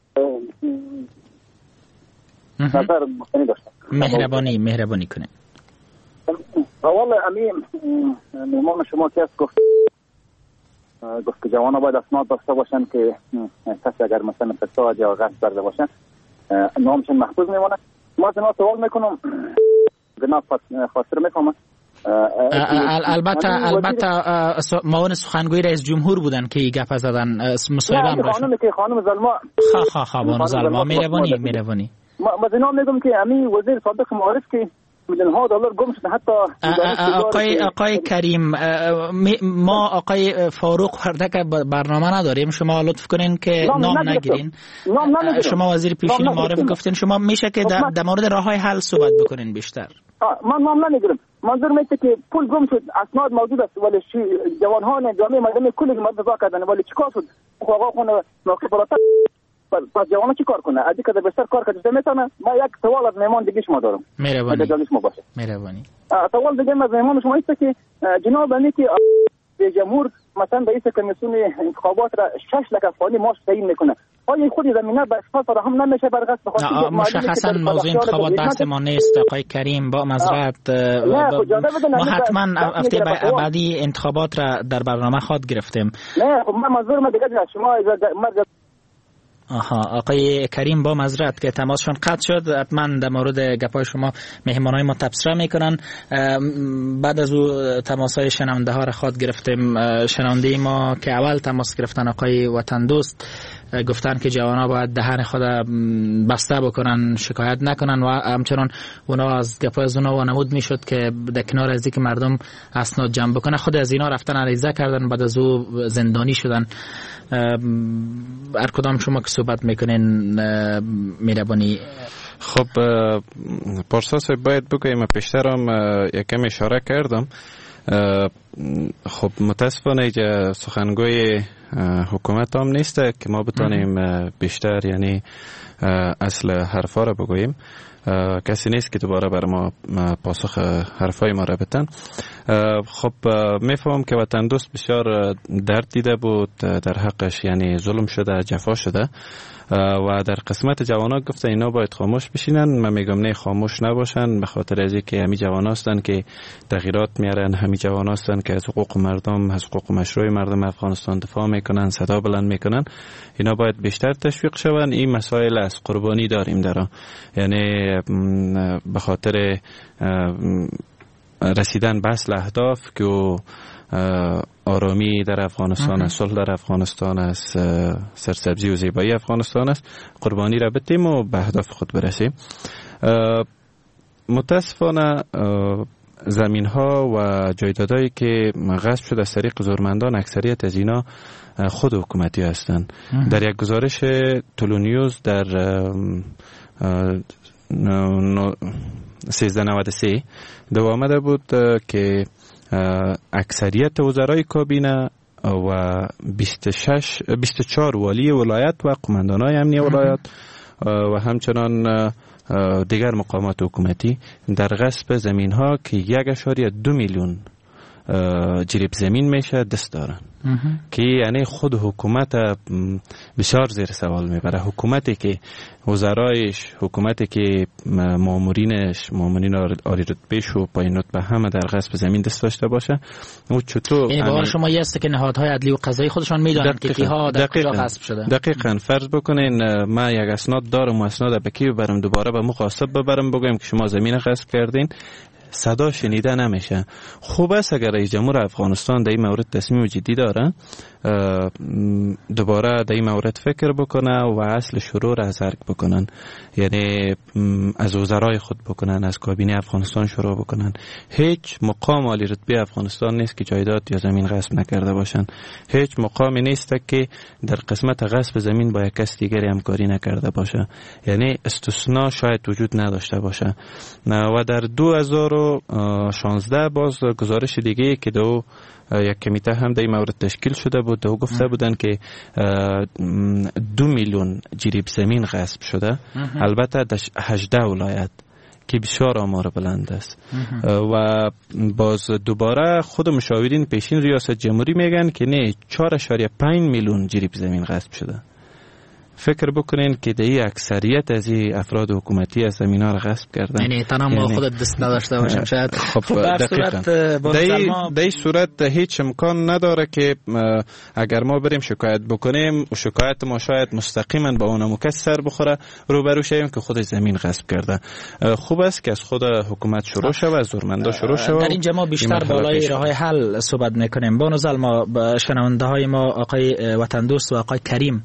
نظر گفتنی داشتم. مهربانی کنین. اول میمان شما که گفت که جوانا باید اسناد داشته باشن که کسی اگر مثلا فساد یا غصب کرده باشن نامشون محفوظ میمونه. ما جناب سوال میکنم جناب خاطر میکنم البته معاون سخنگوی رئیس جمهور بودن که گپ زدن مصاحبه هم داشتن. خانم زلما بانو زلما مهربانی. ما جناب میگم که امی وزیر سابق معارف که میلیون‌ها دلار گم شده. حتی آقای کریم ما آقای فاروق وردک برنامه نداریم. شما لطف کنین که نام نگیرین. شما وزیر پیشین معارف گفتین. شما میشه که در مورد راههای حل صحبت بکنین بیشتر. من نام نمیگیرم. منظور میشه که پول گم شد اسناد موجود است ولی جوانان جامعه مردم کلی مدافع کردن ولی چیکار شد؟ آقا خونه موقع بالاتر پس جوانان چی کار کنه؟ ادی که بسیار کار کرده میتونه. ما یک سوال از مهمان دیگه شما دارم. مهربانی. سوال دیگه از مهمان شما است که جناب علی که جمهور مثلا رئیس کمیسیون انتخابات را 6 لک افغانی ماش تعیین میکنه. آیا خود زمینه به اشخاص فراهم نمیشه برای قصد مشخصا موضوع انتخابات بحث ما نیست آقای کریم. با معذرت ما حتما هفته بعدی انتخابات را در برنامه خود گرفتیم. نه خب من منظور من دیگه شما آقای کریم با معذرت که تماسشون قطع شد. حتما در مورد گپای شما مهمانای ما تبصره میکنن. بعد از او تماسای شنونده ها را خود گرفتیم. شنونده ما که اول تماس گرفتن آقای وطن دوست گفتن که جوانا باید دهن خود بسته بکنن شکایت نکنن و همچنان اونا از گپای از اونا وانمود میشد که در کنار از اینکه مردم اسناد جمع بکنه خود از اینا رفتن عریضه کردن بعد از او زندانی شدن. هر کدام شما که صحبت میکنین مهربانی خب پارسا صاحب باید بگویم پیشترم یکم اشاره کردم. خب متاسفانه سخنگوی حکومت هم نیست که ما بتانیم بیشتر یعنی اصل حرفا را بگوییم. کسی نیست که دوباره بر ما پاسخ حرفای ما را بتن. خب میفهم که وطن دوست بسیار درد دیده بود، در حقش یعنی ظلم شده، جفا شده و در قسمت جوانان گفته اینا باید خاموش بشینن. من میگم نه، خاموش نباشن، به خاطر از اینکه همین جوانان هستن که تغییرات میارن، همین جوانان هستن که از حقوق مردم، از حقوق مشروع مردم افغانستان دفاع میکنن، صدا بلند میکنن. اینا باید بیشتر تشویق شون. این مسائل از قربانی داریم در یعنی به خاطر رسیدن به اصل اهداف که آرامی در افغانستان است، صلح در افغانستان است، سرسبزی و زیبایی افغانستان است، قربانی را بدیم و به اهداف خود برسیم. متاسفانه زمین ها و جایدادهایی که غصب شده از طریق زورمندان، اکثریت از اینا خود حکومتی هستند. در یک گزارش تولونیوز در 1393 دو آمده بود که اکثریت وزرای کابینه و 24 والی ولایت و قماندانای امنی ولایت و همچنان دیگر مقامات حکومتی در غصب زمین ها که 1.2 میلیون جریب زمین میشه دست دارن که یعنی خود حکومت بسیار زیر سوال میبره. حکومتی که وزرایش، حکومتی که مامورین عالی رتبهش و پایین رتبه همه در غصب زمین دست داشته باشه، او چطور یعنی باور شما یه است که نهادهای عدلی و قضایی خودشان میدونن که کیها در کجا غصب شده؟ دقیقاً. فرض بکنین من یک اسناد دارم و اسناد به کی ببرم، دوباره به مقاصد ببرم بگم که شما زمین غصب کردین، صدا شنیده نمیشه. خوب است اگر رئیس جمهور افغانستان در این مورد تصمیم جدی داره، دوباره در این مورد فکر بکنه و اصل شروع را زرگ بکنن، یعنی از وزرای خود بکنن، از کابینه افغانستان شروع بکنن. هیچ مقام عالی رتبه افغانستان نیست که جایداد یا زمین غصب نکرده باشن. هیچ مقامی نیست که در قسمت غصب زمین با یک کس دیگری همکاری نکرده باشه، یعنی استثناء شاید وجود نداشته باشه. و در 2016 باز گزارش دیگه که یک کمیته هم در این مورد تشکیل شده بود و گفته بودن که 2 میلیون جریب زمین غصب شده، البته در 18 ولایت که بسیار آمار بلند است. و باز دوباره خود مشاورین پیشین ریاست جمهوری میگن که نه، 4.5 میلیون جریب زمین غصب شده. فکر بکنین که در اکثریت از افراد حکومتی از زمین ها را غصب کردن، یعنی تنها ما خود دست نداشته باشم شاید. خب دقیقاً در این صورت هیچ امکان نداره که اگر ما بریم شکایت بکنیم و شکایت ما شاید مستقیما با اون مکسر بخوره، روبرو شویم که خود زمین غصب کرده. خوب است که از خود حکومت شروع شود، از زورمندا شروع شود. در اینجا ما بیشتر بالای راههای حل صحبت میکنیم. با نظر ما شنونده های ما آقای وطن دوست و آقای کریم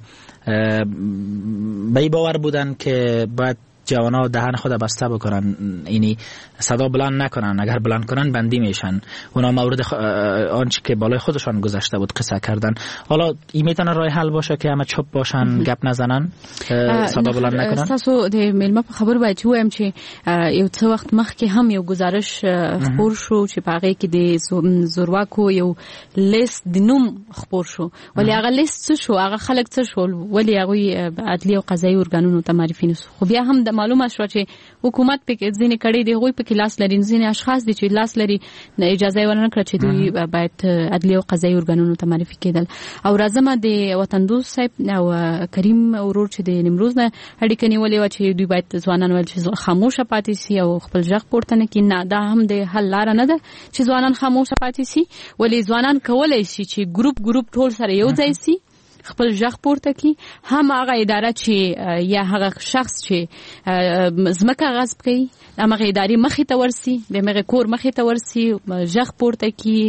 به این باور بودن که باید جوانا دهن خود بسته بکنن، یعنی صدا بلند نکنن، اگر بلند کنن بندی میشن. اونا مورد آنچه که بالای خودشان گذشته بود قصه کردن. حالا این میتونه راه حل باشه که همه چوب باشن، گپ نزنن، صدا بلند نکنن. تاسو د میلمه په خبر باید چې وایم چې یو څه وخت مخکې هم یو گزارش خبر شو چې په هغه کې د زورواکو یو لیست د نوم خبر شو، ولی هغه لیست څه شو، هغه خلک څه شول، ولی هغه عدلی او قضایي ارګانونو ته معرفي نشو. خو بیا هم د معلومه شو چې حکومت پکې ځینې کړي دی، هغوی پکې لاس لري، ځینې اشخاص دي چې لاس لري، اجازه یې ورنکړه چې دوی باید عدلی او قضایي ارګانونو ته معرفي کېدل. او راځم د وطن دوست صاحب او کریم ورور چې د نیمروز نه اړیکه نیولې و چې دوی باید ځوانان ول چې خاموشه پاتې سي او خپل ځخ پورته نه کړي. نه، دا هم د حل لار نه ده چې ځوانان خاموشه پاتې سي، ولی ځوانان کولای شي چې ګروپ ټول سره یو ځای سي، خپل ځخ پورته کی. هم هغه اداره چې یا هغه شخص چې زمکه غصب کوي، هغه ادارې مخې ته ورسي، د هغه کور مخې ته ورسي، ځخ پورته کی،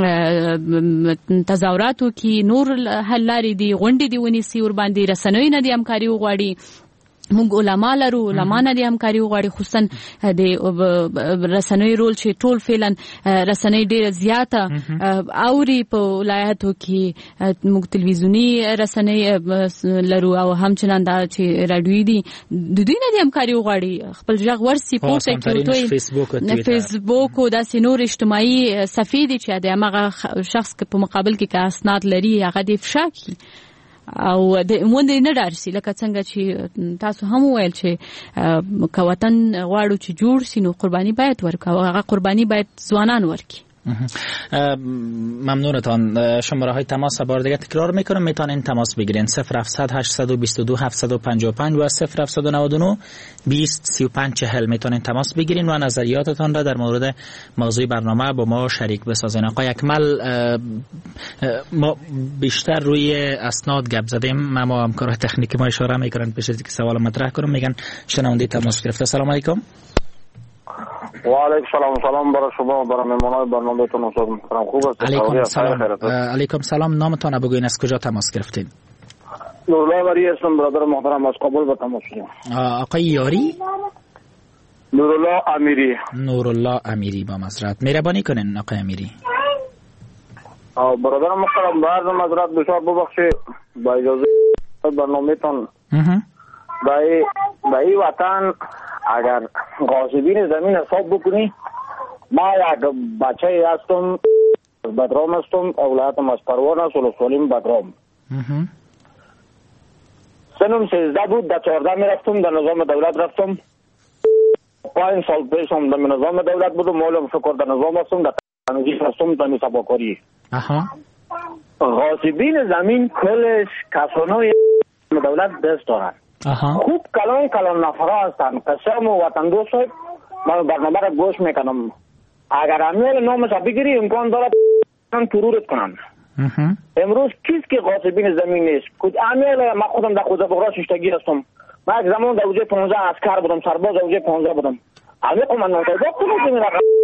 تظاهراتو کی، نور حل لارې دي، غونډې دي ونیسي، ور باندې رسنوي نه دي همکاري وغواړي، موږ علما لرو، علما نه د همکاري وغواړي، خصوصا د رسنۍ رول چې ټول فعلا رسنۍ ډېره زیاته اوري په ولایتو کې. موږ تلویزیوني رسنۍ لرو او همچنان دا چې رادیویي دي، د دوی نه د همکاري وغواړي، خپل غږ ورسي پورته کړي. فیسبوک او داسې نور اجتماعي صفحې دي چې د هغه شخص په مقابل کې اسناد لري هغه د افشا کړي او د مونږ نه ډارسي. لکه څنګه چې تاسو هم ویل چې کوتن غواړو چې جوړ شي نو قرباني باید ورکړو، هغه قرباني باید ځوانان ورکړي. ممنونتان. شماره های تماس بار دیگه تکرار میکنم، میتونین تماس بگیرین 0700 822 755 و 0799 20 35 40 میتونین تماس بگیرین و نظریاتتان را در مورد موضوع برنامه با ما شریک بسازین. آقای اکمل، ما بیشتر روی اسناد گپ زدیم، ما همکارای تکنیکی ما اشاره میکنن پیش از اینکه سوال مطرح کنم میگن شنونده تماس گرفته. سلام علیکم. و علیکم سلام برای شما و برای مهمانای برنامه‌تون. استاد محترم خوب است؟ علیکم سلام. علیکم سلام. نامتون بگوین، از کجا تماس گرفتین؟ نورالله وری هستم برادر محترم، از کابل به تماس میگیرم. آقای یاری؟ نورالله امیری. نورالله امیری با معذرت. مهربانی کنین آقای امیری. برادر محترم بعد معذرت بسیار ببخشید، با اجازه برنامه‌تون با این وطن اگر غاصبین زمین حساب بکنی، ما یک بچه هستم، بدرام هستم، اولادم از پروان است، ولسوالیم بدرام. سنم 13 بود، در 14 میرفتم، در نظام دولت رفتم. 5 سال پیش هم در نظام دولت بودم، مولم فکر در نظام هستم، در تنظیف هستم، در سباکاری. غاصبین زمین کلش کسانوی دولت دست دارن. خوب کلان نفرا هستن. قسم و وطن دوست صاحب، من برنامه را گوش میکنم. اگر امیال نامش بگیری امکان دارد ترورت کنن. امروز کیست که غاصبین زمین نیست؟ امیال من خودم در خوزه بغرا ششتگی هستم. من یک زمان در اوجه 15 عسکر بودم، سرباز در اوجه 15 بودم. امیال من نمتایده کنم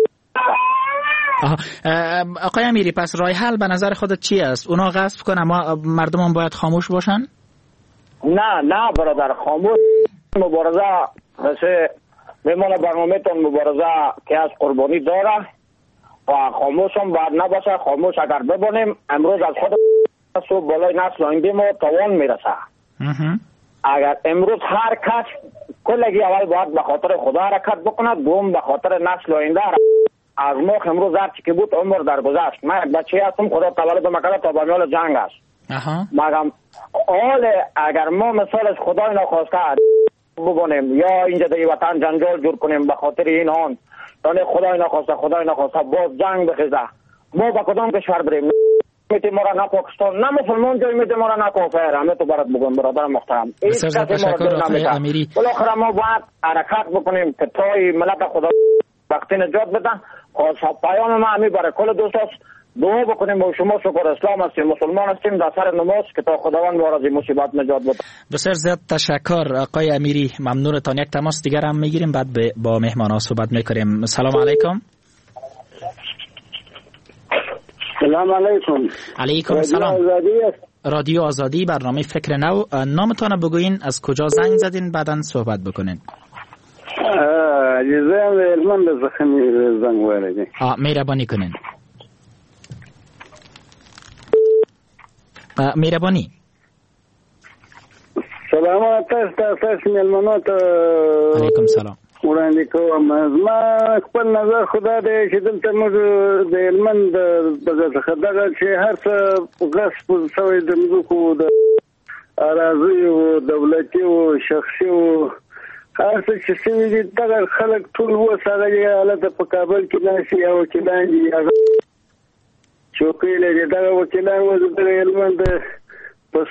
آقای امیری، پس رای حل به نظر خودت چی است؟ اونا غصب کنن ما مردمان باید خاموش باشن؟ نه برادر، خاموش مبارزه مثل میمونه برنامه‌تون مبارزه که از قربانی داره و خاموش هم باید نباشه. خاموش اگر ببونیم امروز از خود صبح بالای نسل آینده ما توان میرسه. اگر امروز هر کس کلگی اول باید به خاطر خدا حرکت بکند، دوم به خاطر نسل آینده. از ما امروز هر چی که بود عمر در گذشت. من یک بچه هستم، خدا تولد مکرد تا بمیال جنگ است. مگم حال اگر ما مثالش خدای نخواسته بگونیم یا اینجا در وطن جنجال جور کنیم به خاطر این آن، یعنی خدای نخواسته باز جنگ بخیزه، ما با کدام کشور بریم؟ میتی ما را نه پاکستان نه مسلمان جای میتی ما را نه کافر. همه تو برات بگم برادر محترم، بسیار تشکر آقای امیری. بالاخره ما باید حرکت بکنیم که تای ملت خدا وقتی نجات بدن. پیام ما همی برای کل دوستاست، دعا بکنیم و شما شکر اسلام هستیم، مسلمان هستیم، در سر نماز که تا خداوند ما را از این مصیبت نجات بده. بسیار زیاد تشکر آقای امیری، ممنونتان. یک تماس دیگر هم میگیریم بعد با مهمانا صحبت میکنیم. سلام علیکم. سلام علیکم. علیکم سلام. رادیو آزادی، برنامه فکر نو. نامتان بگوین، از کجا زنگ زدین، بعداً صحبت بکنین. عزیزه علمان به زخمی زنگ وارده. مهربانی کنین. مهربانی. سلامات است ملمنات. علیکم سلام. وړاندې کوم. ما خپل نظر خدا دې چې دلته موږ د علمن د خدغه چې هر څه غصب شوی د مځکو د اراضي او دولتي او شخصي او هر څه چې شوي دي دغه خلک ټول وسره حالت په کابل کې ناشي او وکیلان دي چوکۍ لري. دغه وکیلان وو د علمن د پس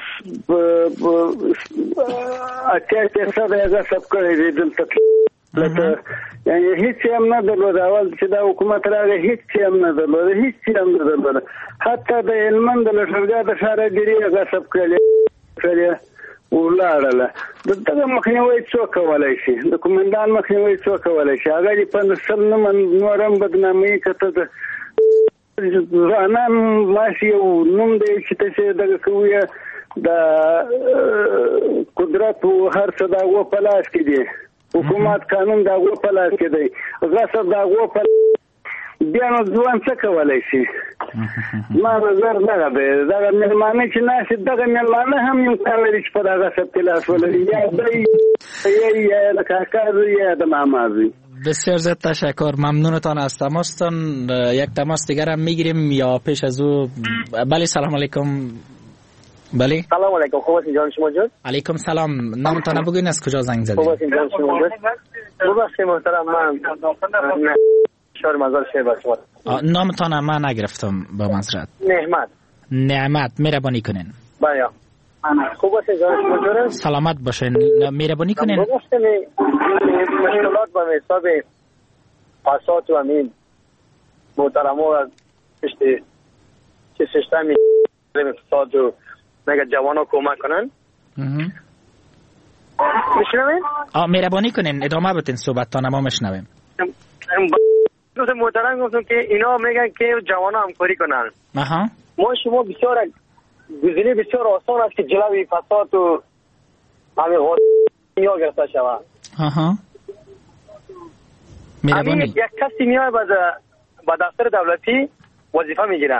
اته سره هغه سب کړی دي دلته. لکه یعنی هیڅ هم نه درلود. اول چې دا حکومت راغی هیڅ هم نه درلود. حتی د علمن د لښکرګاه د ښاراګیري هغه سب کړی ولاړله. دغه مخنیوي څوک کولای شي؟ د کومندان مخنیوي څوک کولای شي؟ هغه دې په نسل نه نورم بدنامي کته د ځانان ماشي او نوم دې چې ته دغه کوی د قدرت او هر څه دا و په لاس کې دي حکومت قانون دا و په لاس کې دی غصب دا و په بیا نو ځوان څه کولای شي ما نظر دغه دی دغه مېلمانه چې ناشې دغه مېلمانه هم امکان لري چې په دغه غصب کې لاس ولري یا دی یا د کاکا زوی یا د ماما زوی. بسیار زیاد تشکر، ممنونتان از تماستان. یک تماس دیگر هم میگیریم یا پیش از او؟ بله سلام علیکم. بله سلام علیکم، خوب هستین جان شما جان؟ علیکم سلام، نامتان بگوین از کجا زنگ زدید؟ خوب هستین جان شما جان؟ ببخشید محترم من شهر مزار شهر با شما. نامتان من نگرفتم با معذرت. نعمت مهربانی کنین. بله خوب هستین جان شما جان؟ سلامت باشین، مهربانی کنین. ببخشید مشکلات با حساب پاسات و امین محترم ها پشت چه سیستمی اقتصاد و مگه جوان ها کمک کنن میشنوین؟ مهربانی کنین ادامه بتین صحبتتان ما میشنویم. محترم گفتم که اینا میگن که جوان ها همکاری کنن. ما شما بسیار گزینه بسیار آسان است که جلوی فساد و همین غلطی‌ها گرفته شود. مهربانی یک کسی میاد با دفتر دولتی وظیفه میگیره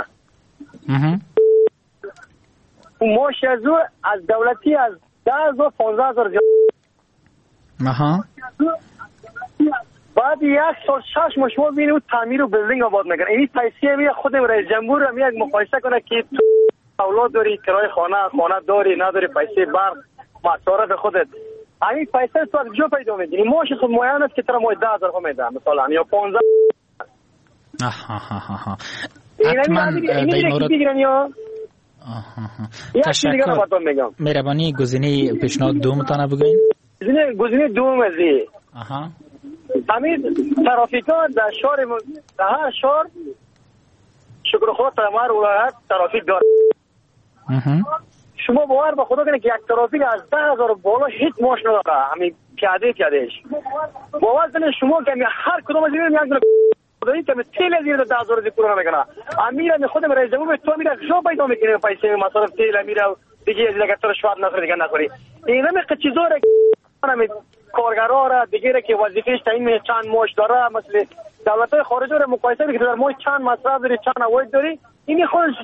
و معاش از دولتی از 10,000 15,000 بعد یک سال 6 ماه شما ببینید تعمیر و بیلدینگ آباد میکنه. این پیسه میاد خود رئیس جمهور هم یک مقایسه کنه که اولاد داری، کرایه خانه داری نداری، پیسه برق مصارف خودت، همین پیسه تو از کجا پیدا میگیری؟ معاش خود معین است که ترا ماه 10,000 میده مثلا یا 15. حتما در این مورد تشکر. مهربانی گزینه پیشنهاد دومتان بگوین. گزینه دوم ازی همین ترافیکان در شهر شکرخواه تمام ولایت ترافیک داره. شما باور به خدا کنید که یک ترافیک از 10,000 بالا هیچ معاش نداره، همین پیادهش باور کنید شما که هر کدوم از این یک خدایی که تیل زیر 10,000 ذکر نمیکنه. امیر خودم رئیس جمهور تو میره جو پیدا میکنه پیسه مصرف تیل میره دیگه دیگه تو شواد نخوری دیگه نخوری. اینا می چیزا را همین کارگرا را دیگه که وظیفه‌اش تعیین چند معاش داره مثلا دولت‌های خارجی را مقایسه میکنه در معاش چند مصرف داری چند عواید داری این خودش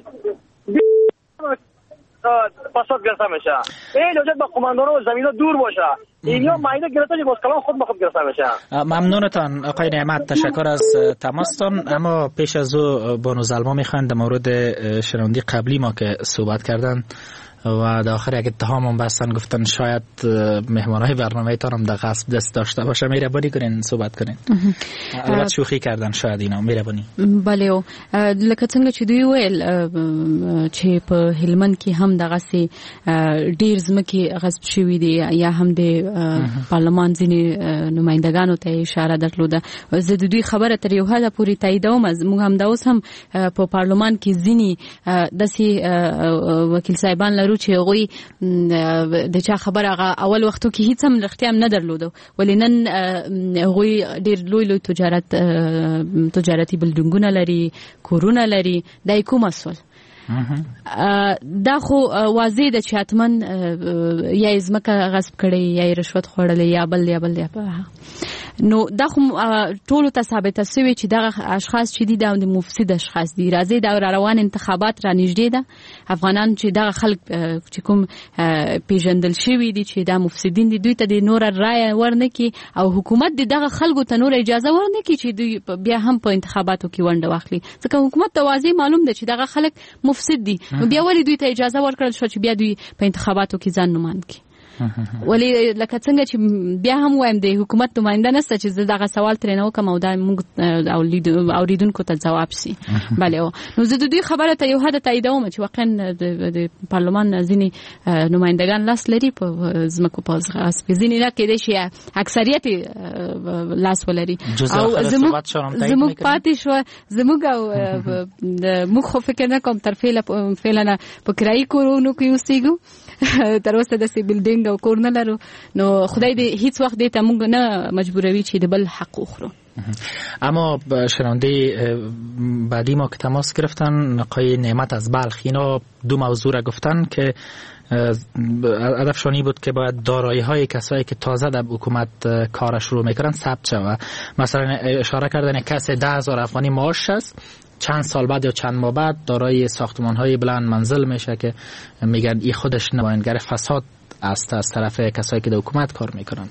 پاسات گرفته میشه. این حاجت با قماندان‌ها و زمینا دور باشه. اینیا مایده گرفته که باز کلام خود به خود گرفته میشه. ممنونتان آقای نعمت، تشکر از تماستان. اما پیش از او بانو زلما میخواین در مورد شنوندی قبلی ما که صحبت کردن و در آخر یک اتهام هم بستن گفتن شاید مهمانهای برنامه تان هم در غصب دست داشته باشه. مهربانی کنین صحبت کنین. البته شوخی کردن شاید اینا. مهربانی. بله لکه څنګه چې دوی ویل چې په هلمند کې هم دغه سي ډیر ځمکې غصب شوې دي یا هم د پارلمان ځینې نمائندګانو ته اشاره درلوده. زه د دوی خبره تر یو حده پورې تاییدوم. موږ هم دا اوس هم په پارلمان کې ځینې داسې وکیل صاحبان لرو چې هغوی د چا خبره هغه اول وختو کې هیڅ هم رښتیا هم نه درلوده، ولې نن هغوی ډېر لوی تجارتي بلډینګونه لري، کورونه لري. دا کوم اصل دا خو واضح ده چې حتمن یا ځمکه غصب کړي یا رشوت خوړلې یا بل نو دا خو ټولو ته ثابته شوی چې دغه اشخاص چې دي د مفسد اشخاص دي. راځي دا روان انتخابات را نږدې ده. افغانان چې دغه خلک چې کوم پیژندل شوی دي چې دا مفسدین دي دوی ته د نور رائے ورنکي او حکومت دغه خلکو ته نور اجازه ورنکي چې دوی بیا هم په انتخاباتو کې ونډه واخلي. ځکه حکومت ته واضح معلوم ده چې دغه خلک مفسد دي. بیا ولې دوی ته اجازه ورکړل شو چې بیا دوی په انتخاباتو کې ځان نمایند کړي؟ ولی لکه څنګه چې بیا هم وایم د حکومت نماینده نشته چې دغه سوال ترې نه وکم او دا موږ اوریدونکو ته جواب شي. بله نو زه د دوی خبره ته یو حد تاییدوم چې واقعا د پارلمان ځینې نمایندګان لاس لري په ځمکو په غصب، ځینې نه کېدای شي اکثریت لاس ولري او زموږ پاتې شو زموږ موږ خو فکر نه کوم تر فعلا په کرایي کورونو کې اوسېږو تر اوسه د بلډینګ او کور نه لرو. نو خدای دې هیڅ وخت دې ته موږ نه مجبوروي چې د بل حق وخورو. اما شنونده بعدی ما که تماس گرفتن آقای نعمت از بلخ، اینا دو موضوع را گفتن که هدفشانی بود که باید دارایی های کسایی که تازه در حکومت کار شروع میکنن ثبت شود. مثلا اشاره کردن کسی 10,000 افغانی معاش است، چند سال بعد یا چند ماه بعد دارای ساختمان های بلند منزل میشه که میگن این خودش نمایانگر فساد است از طرف کسایی که در حکومت کار میکنن.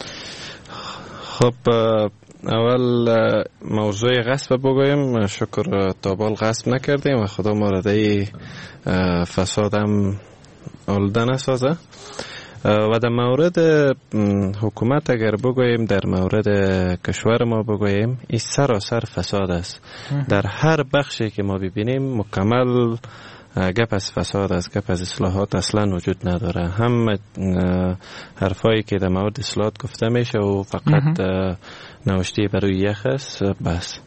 خب اول موضوع غصب بگویم. شکر تابال غصب نکردیم و خدا مورده فساد هم آلوده نسازه. و در مورد حکومت اگر بگوییم، در مورد کشور ما بگوییم، این سراسر فساد است. در هر بخشی که ما ببینیم مکمل گپ از فساد است، گپ از اصلاحات اصلا وجود نداره. هم حرفایی که در مورد اصلاحات گفته میشه و فقط نوشته برای یخ است بس.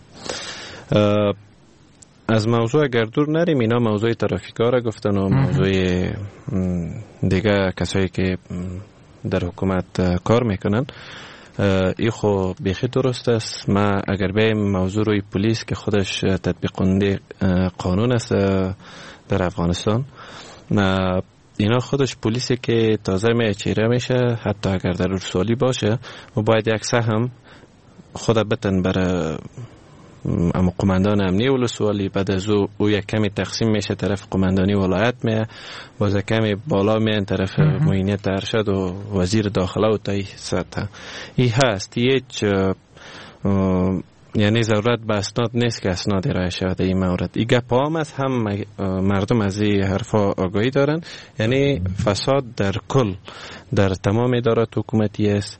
از موضوع اگر دور نریم، اینا موضوع ترافیک‌ها را گفتن و موضوع دیگه کسایی که در حکومت کار میکنن. این خو بیخی درست است. ما اگر بیم موضوع روی پلیس که خودش تطبیق کننده قانون است در افغانستان، اینا خودش پلیسی که تازه چیره میشه، حتی اگر در ولسوالی باشه و باید یک سهم خود بتن برای اما قماندان امنی ولسوالی، بعد از او یک کمی تقسیم میشه طرف قماندانی ولایت میه، باز کمی بالا میه طرف معینیت ارشد و وزیر داخله و تایی سطح. این هست هیچ یعنی ضرورت به اسناد نیست که اسناد ارائه شود. این مورد این گپ هم است، هم مردم از این حرفا آگاهی دارن. یعنی فساد در کل در تمام ادارات حکومتی است.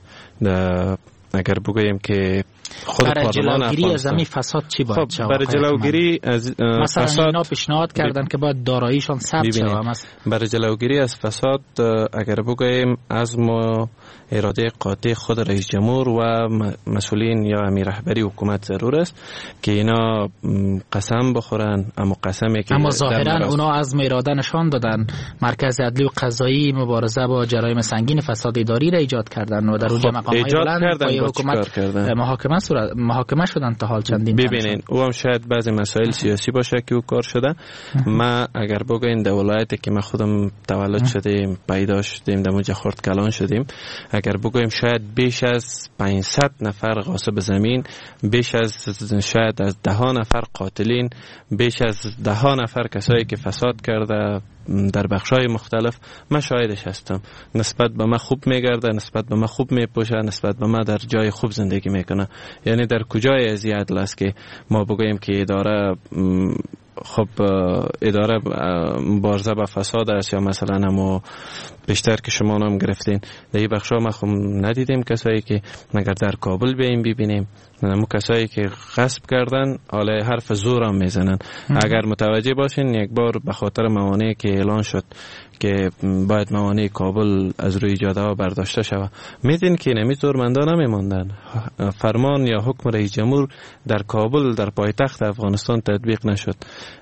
اگر بگوییم که خود برای جلوگیری از همین فساد چی باید شود؟ برای جلوگیری از مثلا فساد اینا پیشنهاد کردن که باید داراییشان ثبت شود. برای جلوگیری از فساد اگر بگوییم عزم و اراده قاطع خود رئیس جمهور و مسئولین یا امیر رهبری حکومت ضرور است که اینا قسم بخورن. اما ظاهرا اونا عزم اراده نشان دادن. مرکز عدلی و قضایی مبارزه با جرایم سنگین فساد اداری را ایجاد کردن و در اونجا مقام‌های بلند پای حکومت محاکمه شدن تا حال چندین. ببینین او هم شاید بعضی مسائل سیاسی باشه که او کار شده. ما اگر بگوین در ولایتی که ما خودم تولد شدیم، پیدا شدیم، در اونجا خرد کلان شدیم، اگر بگویم شاید بیش از 500 نفر غاصب زمین، بیش از شاید از 10 نفر قاتلین، بیش از 10 نفر کسایی که فساد کرده در بخشای مختلف، من شاهدش هستم. نسبت به من خوب میگرده، نسبت به من خوب میپوشه، نسبت به من در جای خوب زندگی میکنه. یعنی در کجای از این عدل است که ما بگوییم که اداره خب اداره مبارزه با فساد است، یا مثلا همو بیشتر که شما نام گرفتین در این بخشا ما خب ندیدیم کسایی که مگر در کابل بیاییم ببینیم همو کسایی که غصب کردن حالا حرف زور هم میزنن. اگر متوجه باشین یک بار به خاطر موانعی که اعلان شد که باید موانع کابل از روی جاده ها برداشته شود، میدین که نمی زورمندان نمیماندن. فرمان یا حکم رئیس جمهور در کابل در پایتخت افغانستان تطبیق نشد.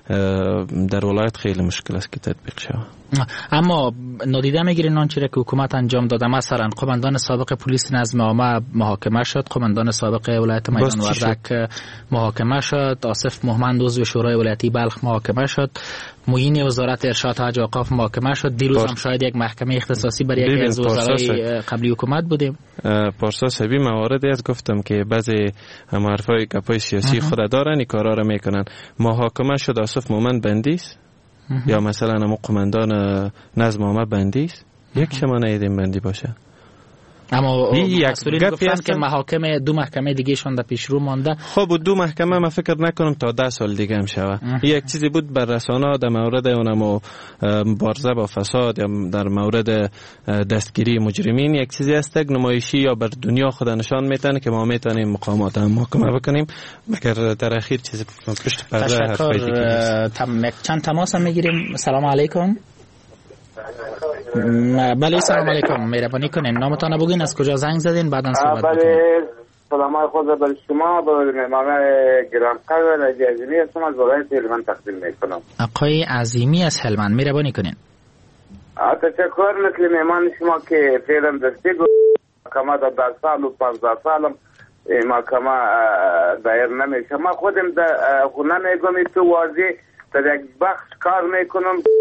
در ولایت خیلی مشکل است که تطبیق شود. اما نادیده میگیرین آنچه که حکومت انجام داده. مثلا قماندان سابق پلیس نظم عامه محاکمه شد، قماندان سابق ولایت میدان وردک محاکمه شد، آصف محمد عضو شورای ولایتی بلخ محاکمه شد، معین وزارت ارشاد حج و اوقاف محاکمه شد. دیروز هم شاید یک محکمه اختصاصی برای یکی از وزرای قبلی حکومت بودیم. پارسا سبی مواردی از گفتم که بعضی هم حرفای گپای سیاسی خود دارن این کارا رو میکنن. محاکمه شد آصف محمد بندیست یا مثلا هم قماندان نظم عامه بندیست. یک شما نیدیم بندی باشه. اما مسئولین گفتن که محاکمه دو محکمه دیگه شون در پیش رو مانده. خب دو محکمه من فکر نکنم تا 10 سال دیگه هم شوه. یک چیزی بود بر رسانه در مورد اونم مبارزه با فساد یا در مورد دستگیری مجرمین، یک چیزی است نمایشی یا بر دنیا خود نشان میتونه که ما میتونیم مقامات هم محاکمه بکنیم، مگر در اخیر چیزی پشت پرده حرفای دیگه. چند تماس هم میگیریم. سلام علیکم. بله سلام علیکم، مهربانی کنین نامتان بگین، از کجا زنگ زدین، بعداً صحبت بکنیم. بله سلام خود برای شما، به مهمان گرانقدر عزیمی هستم، از ولایت هلمند تقدیم میکنم. آقای عظیمی از هلمند، مهربانی کنین. تشکر. مثل مهمان شما که فعلا دستی محکمه در 10 سال و 15 سالم محکمه دایر نمیشه. من خودم در خونه میگم تو واضح در یک بخش کار میکنم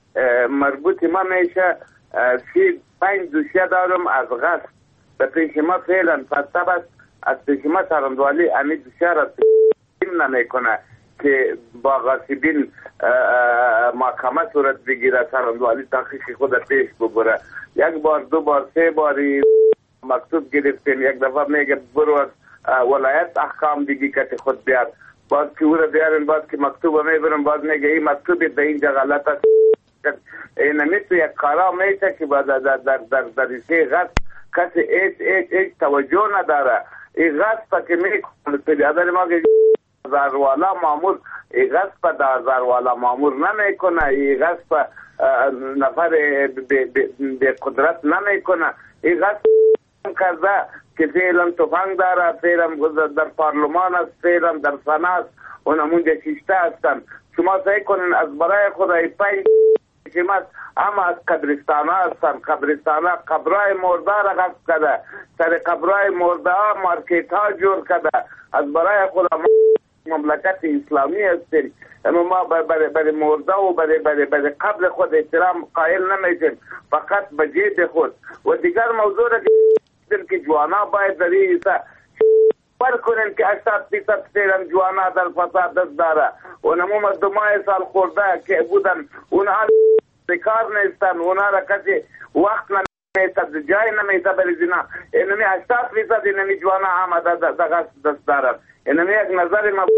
مربوط ما میشه 5 دوسیه دارم از غصب به پیش ما فعلا پس از پیش ما سرندوالی امی دوسیه را تقسیم نمیکنه که با غاصبین محکمه صورت بگیره، سرندوالی تحقیق خود پیش ببره. 1 بار 2 بار 3 باری مکتوب گرفتیم، 1 دفعه میگه برو از ولایت احکام دیگی که خود بیار، باز که او را بیارن، باز که مکتوب میبرن، باز میگه این مکتوب به اینجا غلط است. این میتو یک کارا میشه که در ریسه غصب کسی ایچ توجه نداره. این غصب که میکنه پیادر ما که زاروالا مامور، این غصب در زاروالا مامور نمیکنه، این غصب نفر به قدرت نمیکنه. این غصب کرده که فعلا تفنگ داره، فعلا در پارلمان است، فعلا در سنا است، اونمونجا شیشته هستن. شما سعی کنین از برای خدای 5 شماست، اما از قبرستان هستن. قبرستان ها قبرای مرده را غصب کرده، سر قبرای مرده ها مارکیت ها جور کرده. از برای خدا مملکت اسلامی هستیم، اما ما برای مرده و برای قبر خود احترام قائل نمیشیم، فقط به جیب خود. و دیگر موضوع را که جوانا باید در این پر کنن که 80% فعلا جوانا در فساد دست داره. اونمو مردمای سال خورده که بودن اونها بکار نیستن، اونها را کسی وقت نمیتد، جای نمیتد برای زنا. اینمی 80% اینمی جوانا آمده در دست دارن. اینمی یک نظر ما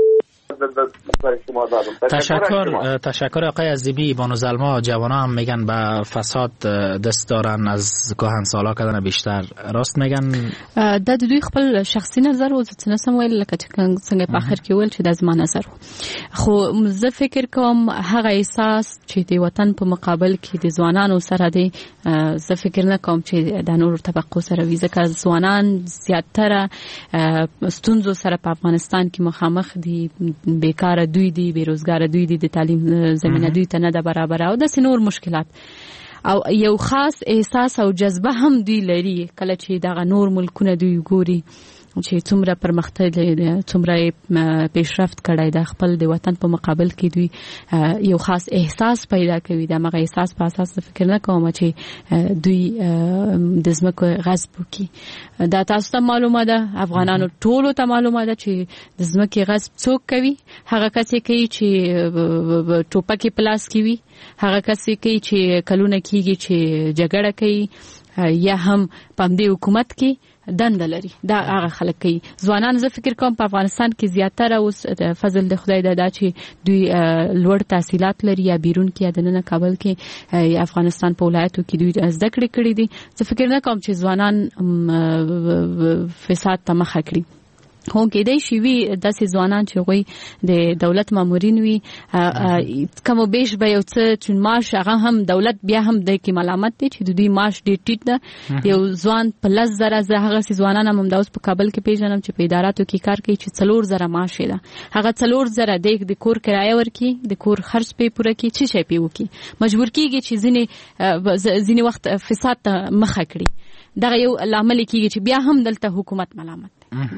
تشکر آقای عزیبی. بانو زلما جوانا هم میگن به فساد دست دارن، از گاهن سالا کردن بیشتر، راست میگن؟ د دوی خپل شخصي نظر و څه نسم ویل لکه څنګه په اخر کې ویل چې د زما نظر خو زه فکر کوم هغه احساس چې د وطن په مقابل کې د ځوانانو سره دی، زه فکر نه کوم چې د نورو طبقو سره وي، ځکه ځوانان زیاتره ستونزو سره په افغانستان کې مخامخ دي، بیکار دوی دي، بیروزګار دوی دي، د تعلیم زمینه دوی ته نه ده برابر او د نور مشکلات او یو خاص احساس او جذبه هم دوی لري کله چې دغه نور ملکونه دوی ګوري چې څومره پرمختللي، څومره پیشرفت کړی د خپل د وطن په مقابل کې دوی یو خاص احساس پیدا کوي. د هغه احساس په اساس فکر نه کوم چې دوی د ځمکو غصب وکړي. دا تاسو ته معلومه ده، افغانانو ټولو ته معلومه ده چې د ځمکې غصب څوک کوي. هغه کس کوي چې ټوپکې پلاس کوي، هغه کس کوي چې کلونه کیږي چې جګړه کوي، یا هم پم دې حکومت کې دند لري. دا هغه خلک کوي. ځوانان زه فکر کوم په افغانستان کې زیاتره اوس فضل د خدای دا چې دوی لوړ تحصیلات لري، یا بیرون کې یا دننه کابل کې افغانستان په ولایتو کې دوی زده کړې کړې دي. زه فکر نه کوم چې ځوانان فساد ته مخه کړي. هو کېدای شي وي داسې ځوانان چې غوي د دولت مامورین وي، کوم بیش به یو څه چون معاش هغه هم دولت بیا هم د کې ملامت دي چې د دوی معاش ډېر ټیټ ده. یو ځوان په 10,000 هغه ځوانان هم د اوس په کابل کې پیژنم چې په اداراتو کې کار کوي چې 4,000 معاش ده. هغه 4,000 د کور کرایه ورکي، د کور خرج په پوره کې چی شي پیوکي، مجبور کیږي چې ځینې وخت فساد ته مخه کړي. دا یو لامل کیږي چې بیا هم دلته حکومت ملامت.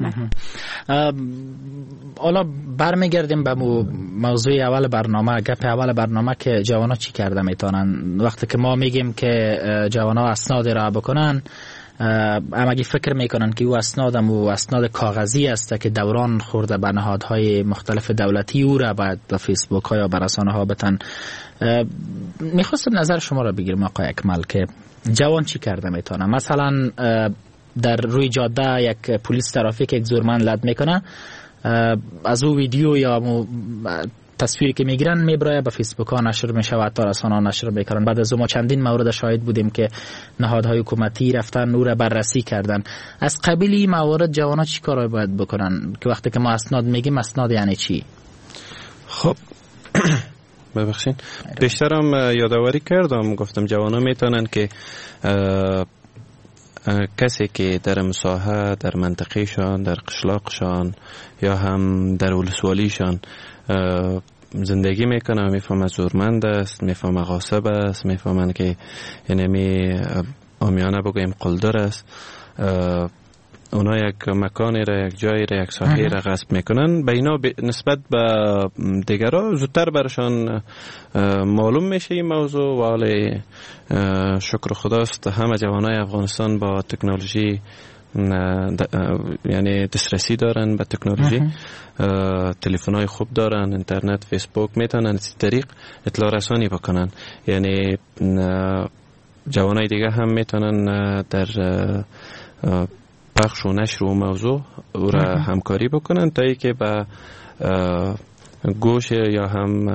حالا برمیگردیم به موضوع اول برنامه، گپ اول برنامه که جوانا چی کرده میتونن. وقتی که ما میگیم که جوانا اسناد را بکنن، همگی فکر میکنن که او اسنادم و اسناد کاغذی است که دوران خورده به نهادهای مختلف دولتی، او را باید به فیسبوک ها یا به رسانه ها بتن. میخواستم نظر شما را بگیرم آقای اکمل که جوان چی کرده میتونه. مثلا در روی جاده یک پلیس ترافیک یک زورمند لد میکنه، از او ویدیو یا تصویری که میگیرن میبره به فیسبوک ها نشر میشه و حتی رسانه ها نشر میکنن. بعد از ما چندین مورد شاهد بودیم که نهادهای حکومتی رفتن او را بررسی کردن. از قبیل این موارد جوانا چی کار باید بکنن که وقتی که ما اسناد میگیم اسناد یعنی چی؟ خب ببخشید بیشترم یادآوری کردم، گفتم جوانا میتونن که کسی که در مساحه در منطقهشان، در قشلاقشان یا هم در ولسوالیشان زندگی میکنه، میفهمه زورمند است، میفهمه غاصب است، میفهمن که یعنی آمیانه بگویم قلدر است، اونا یک مکانی را، یک جایی را، یک ساحه را غصب میکنن، به اینا نسبت به دیگرها زودتر برشان معلوم میشه این موضوع. ولی شکر خداست همه جوانای افغانستان با تکنولوژی یعنی دسترسی دارن به تکنولوژی، تلفن‌های خوب دارن، اینترنت، فیسبوک، میتونن از طریق اطلاع رسانی بکنن. یعنی جوانای دیگه هم میتونن در پخش و نشر و موضوع او را همکاری بکنن تا ای که به گوش یا هم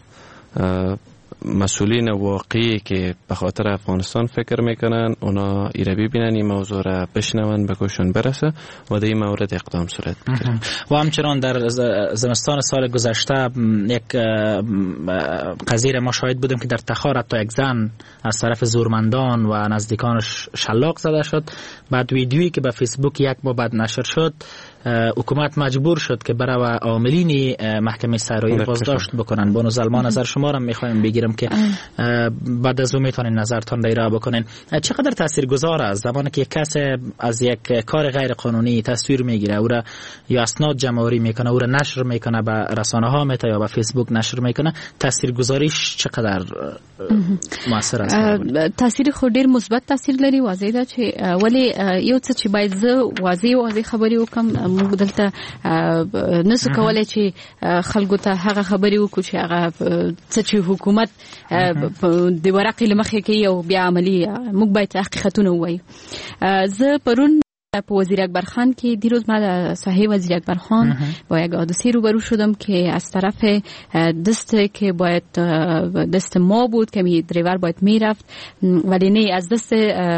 مسئولین واقعی که به خاطر افغانستان فکر میکنن اونا ایره ببینن این موضوع را بشنون، به گوششون برسه و در این مورد اقدام صورت بگیرن. و همچنان در زمستان سال گذشته یک قضیه ما شاهد بودیم که در تخار حتی یک زن از طرف زورمندان و نزدیکانش شلاق زده شد. بعد ویدیویی که به فیسبوک یک بار بعد نشر شد، حکومت مجبور شد که برای عاملین محکمه سرایی بازداشت بکنن. بانو زلما نظر شما را میخوایم بگیرم که بعد از اون میتونین نظرتان دیره بکنین. چقدر تاثیرگذار است زمانی که یک کس از یک کار غیر قانونی تصویر میگیره، او را یا اسناد جمع‌آوری میکنه، او را نشر میکنه، به رسانه ها میته یا به فیسبوک نشر میکنه، تاثیرگذاریش چقدر موثر است؟ تاثیر خود ډیر مثبت تاثیر لري، واضح ده چې ولی یو څه چې باید زه واضح خبرې وکم. موږ دلته نسو کولای چې خلکو ته هغه خبرې وکړو چې هغه څه چې حکومت د ورقې له مخې کوي او بیا عملي. موږ باید حقیقتونه ووایو. زه پرون په وزیر اکبر خان کې دیروز ما د ساحه وزیر اکبر خان با یک حادثه روبرو شدم که از طرف دست که باید دست ما بود که دریور باید میرفت ولی نه از دست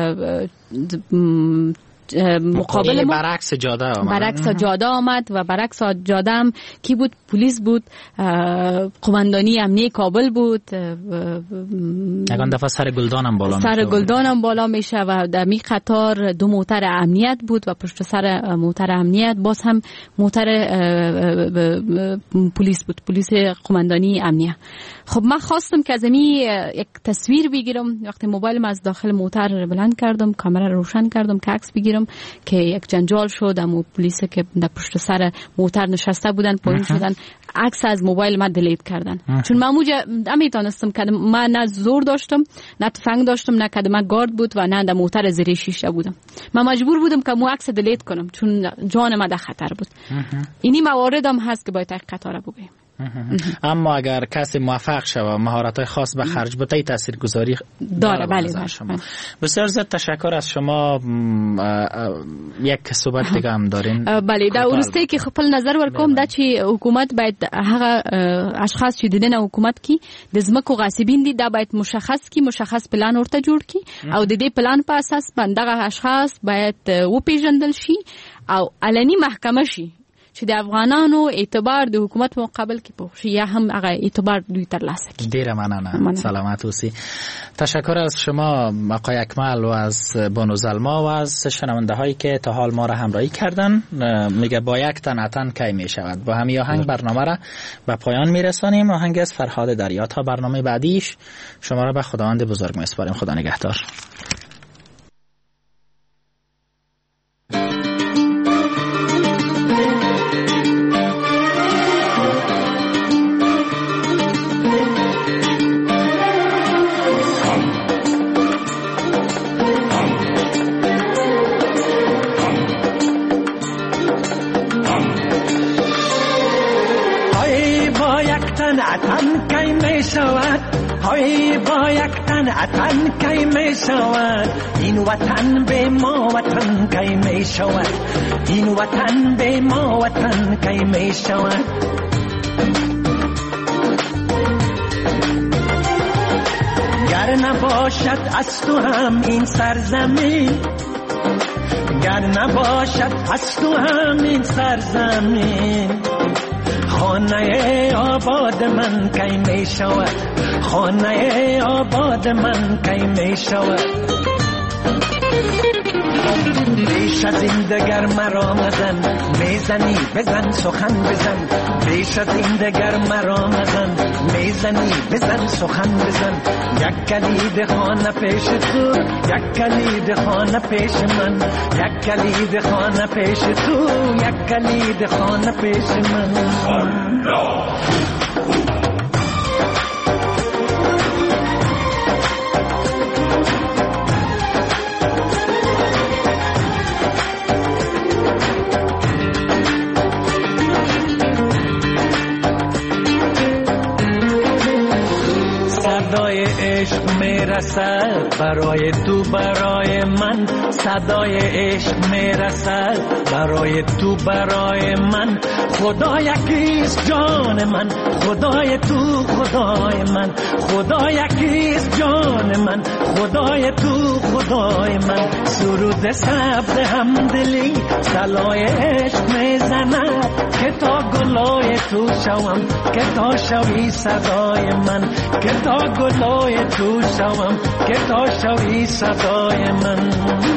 مقابل برعکس جاده آمد و برعکس جاده هم کی بود؟ پلیس بود، قماندانی امنیه کابل بود. یگان دفعه سر گلدان هم بالا میشه و در می قطار دو موتر امنیت بود و پشت سر موتر امنیت باز هم موتر پلیس بود، پلیس قماندانی امنیه. خب من خواستم که از امی یک تصویر بگیرم. وقتی موبایلم از داخل موتر بلند کردم، کامera روشن کردم که عکس بگیرم که یک جنجال شد. اما پلیس که در پشت سر موتر نشسته بودن پایین شدن، عکس از موبایل من دیلیت کردن. چون من نمیتونستم که من نه زور داشتم، نه تفنگ داشتم، نه کدام گارد بود و نه در موتر زیر شیشه بودم. من مجبور بودم که مو عکس دیلیت کنم چون جان من در خطر بود. اینی موارد هم هست که باید قطار بگیم. اما اگر کسی موفق شود و مهارت‌های خاص به خرج بده تاثیرگذاری داره. بله. بسیار زیاد تشکر از شما. یک صحبت دیگه هم دارین. بله، در ورسته که خپل نظر ورکوم دا چې حکومت باید هغه اشخاص چې دینه حکومت کی د ځمکو غاصبین دي دا باید مشخص پلان ورته جوړ کی او د دې پلان په اساس باندې اشخاص باید وپیژندل شي او علني محکمه شي چې د افغانانو اعتبار د حکومت مقابل کې پوښي یا هم هغه اعتبار دوی ترلاسه کړي. ډیره مننه. سلامت اوسئ. تشکر از شما آقای اکمل و از بانو زلما و از شنونده هایی که تا حال ما را همراهی کردن. میگه با یک تن اتن کی می شود. با همین آهنگ برنامه را به پایان میرسانیم. آهنگ از فرهاد دریا. تا برنامه بعدیش شما را به خداوند بزرگ میسپاریم. خدا نگهدار. های با یک تن اتن کی می شود این وطن به ما وطن کی می شود این وطن به ما وطن کی می شود گر نباشد از تو هم این سرزمین گر نباشد از تو هم این سرزمین خانه آباد من کی می شود خانه آباد من کی می شود بیش از این دگر مرا مزن، میزنی بزن سخن بزن. بیش از این دگر مرا مزن، میزنی بزن سخن بزن. یک کلید خانه پیش تو، یک کلید خانه پیش من. یک کلید خانه پیش تو، یک کلید خانه پیش من. صدای عشق میرسد برای تو برای من. صدای عشق میرسد برای تو برای من. خدا یکیست جان من، خدای تو خدای من. خدا یکیست جان من، خدای تو خدای من. سرود سبز همدلی سلای عشق میزند که تا گلای تو شوم، که تا شوی صدای من. که تا گلای تو شوم، که تا شوی صدای من.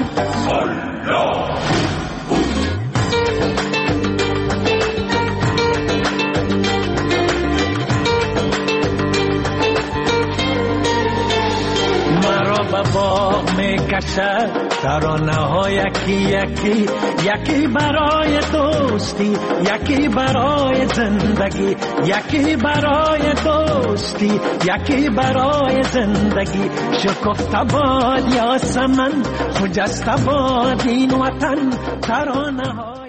مرا به باغ میکشد ترانه ها یکی یکی، یکی برای دوستی، یکی برای زندگی. یکی برای دوستی، یکی برای زندگی. شکفته باد یاسمن، خجسته باد این وطن ترانه ها.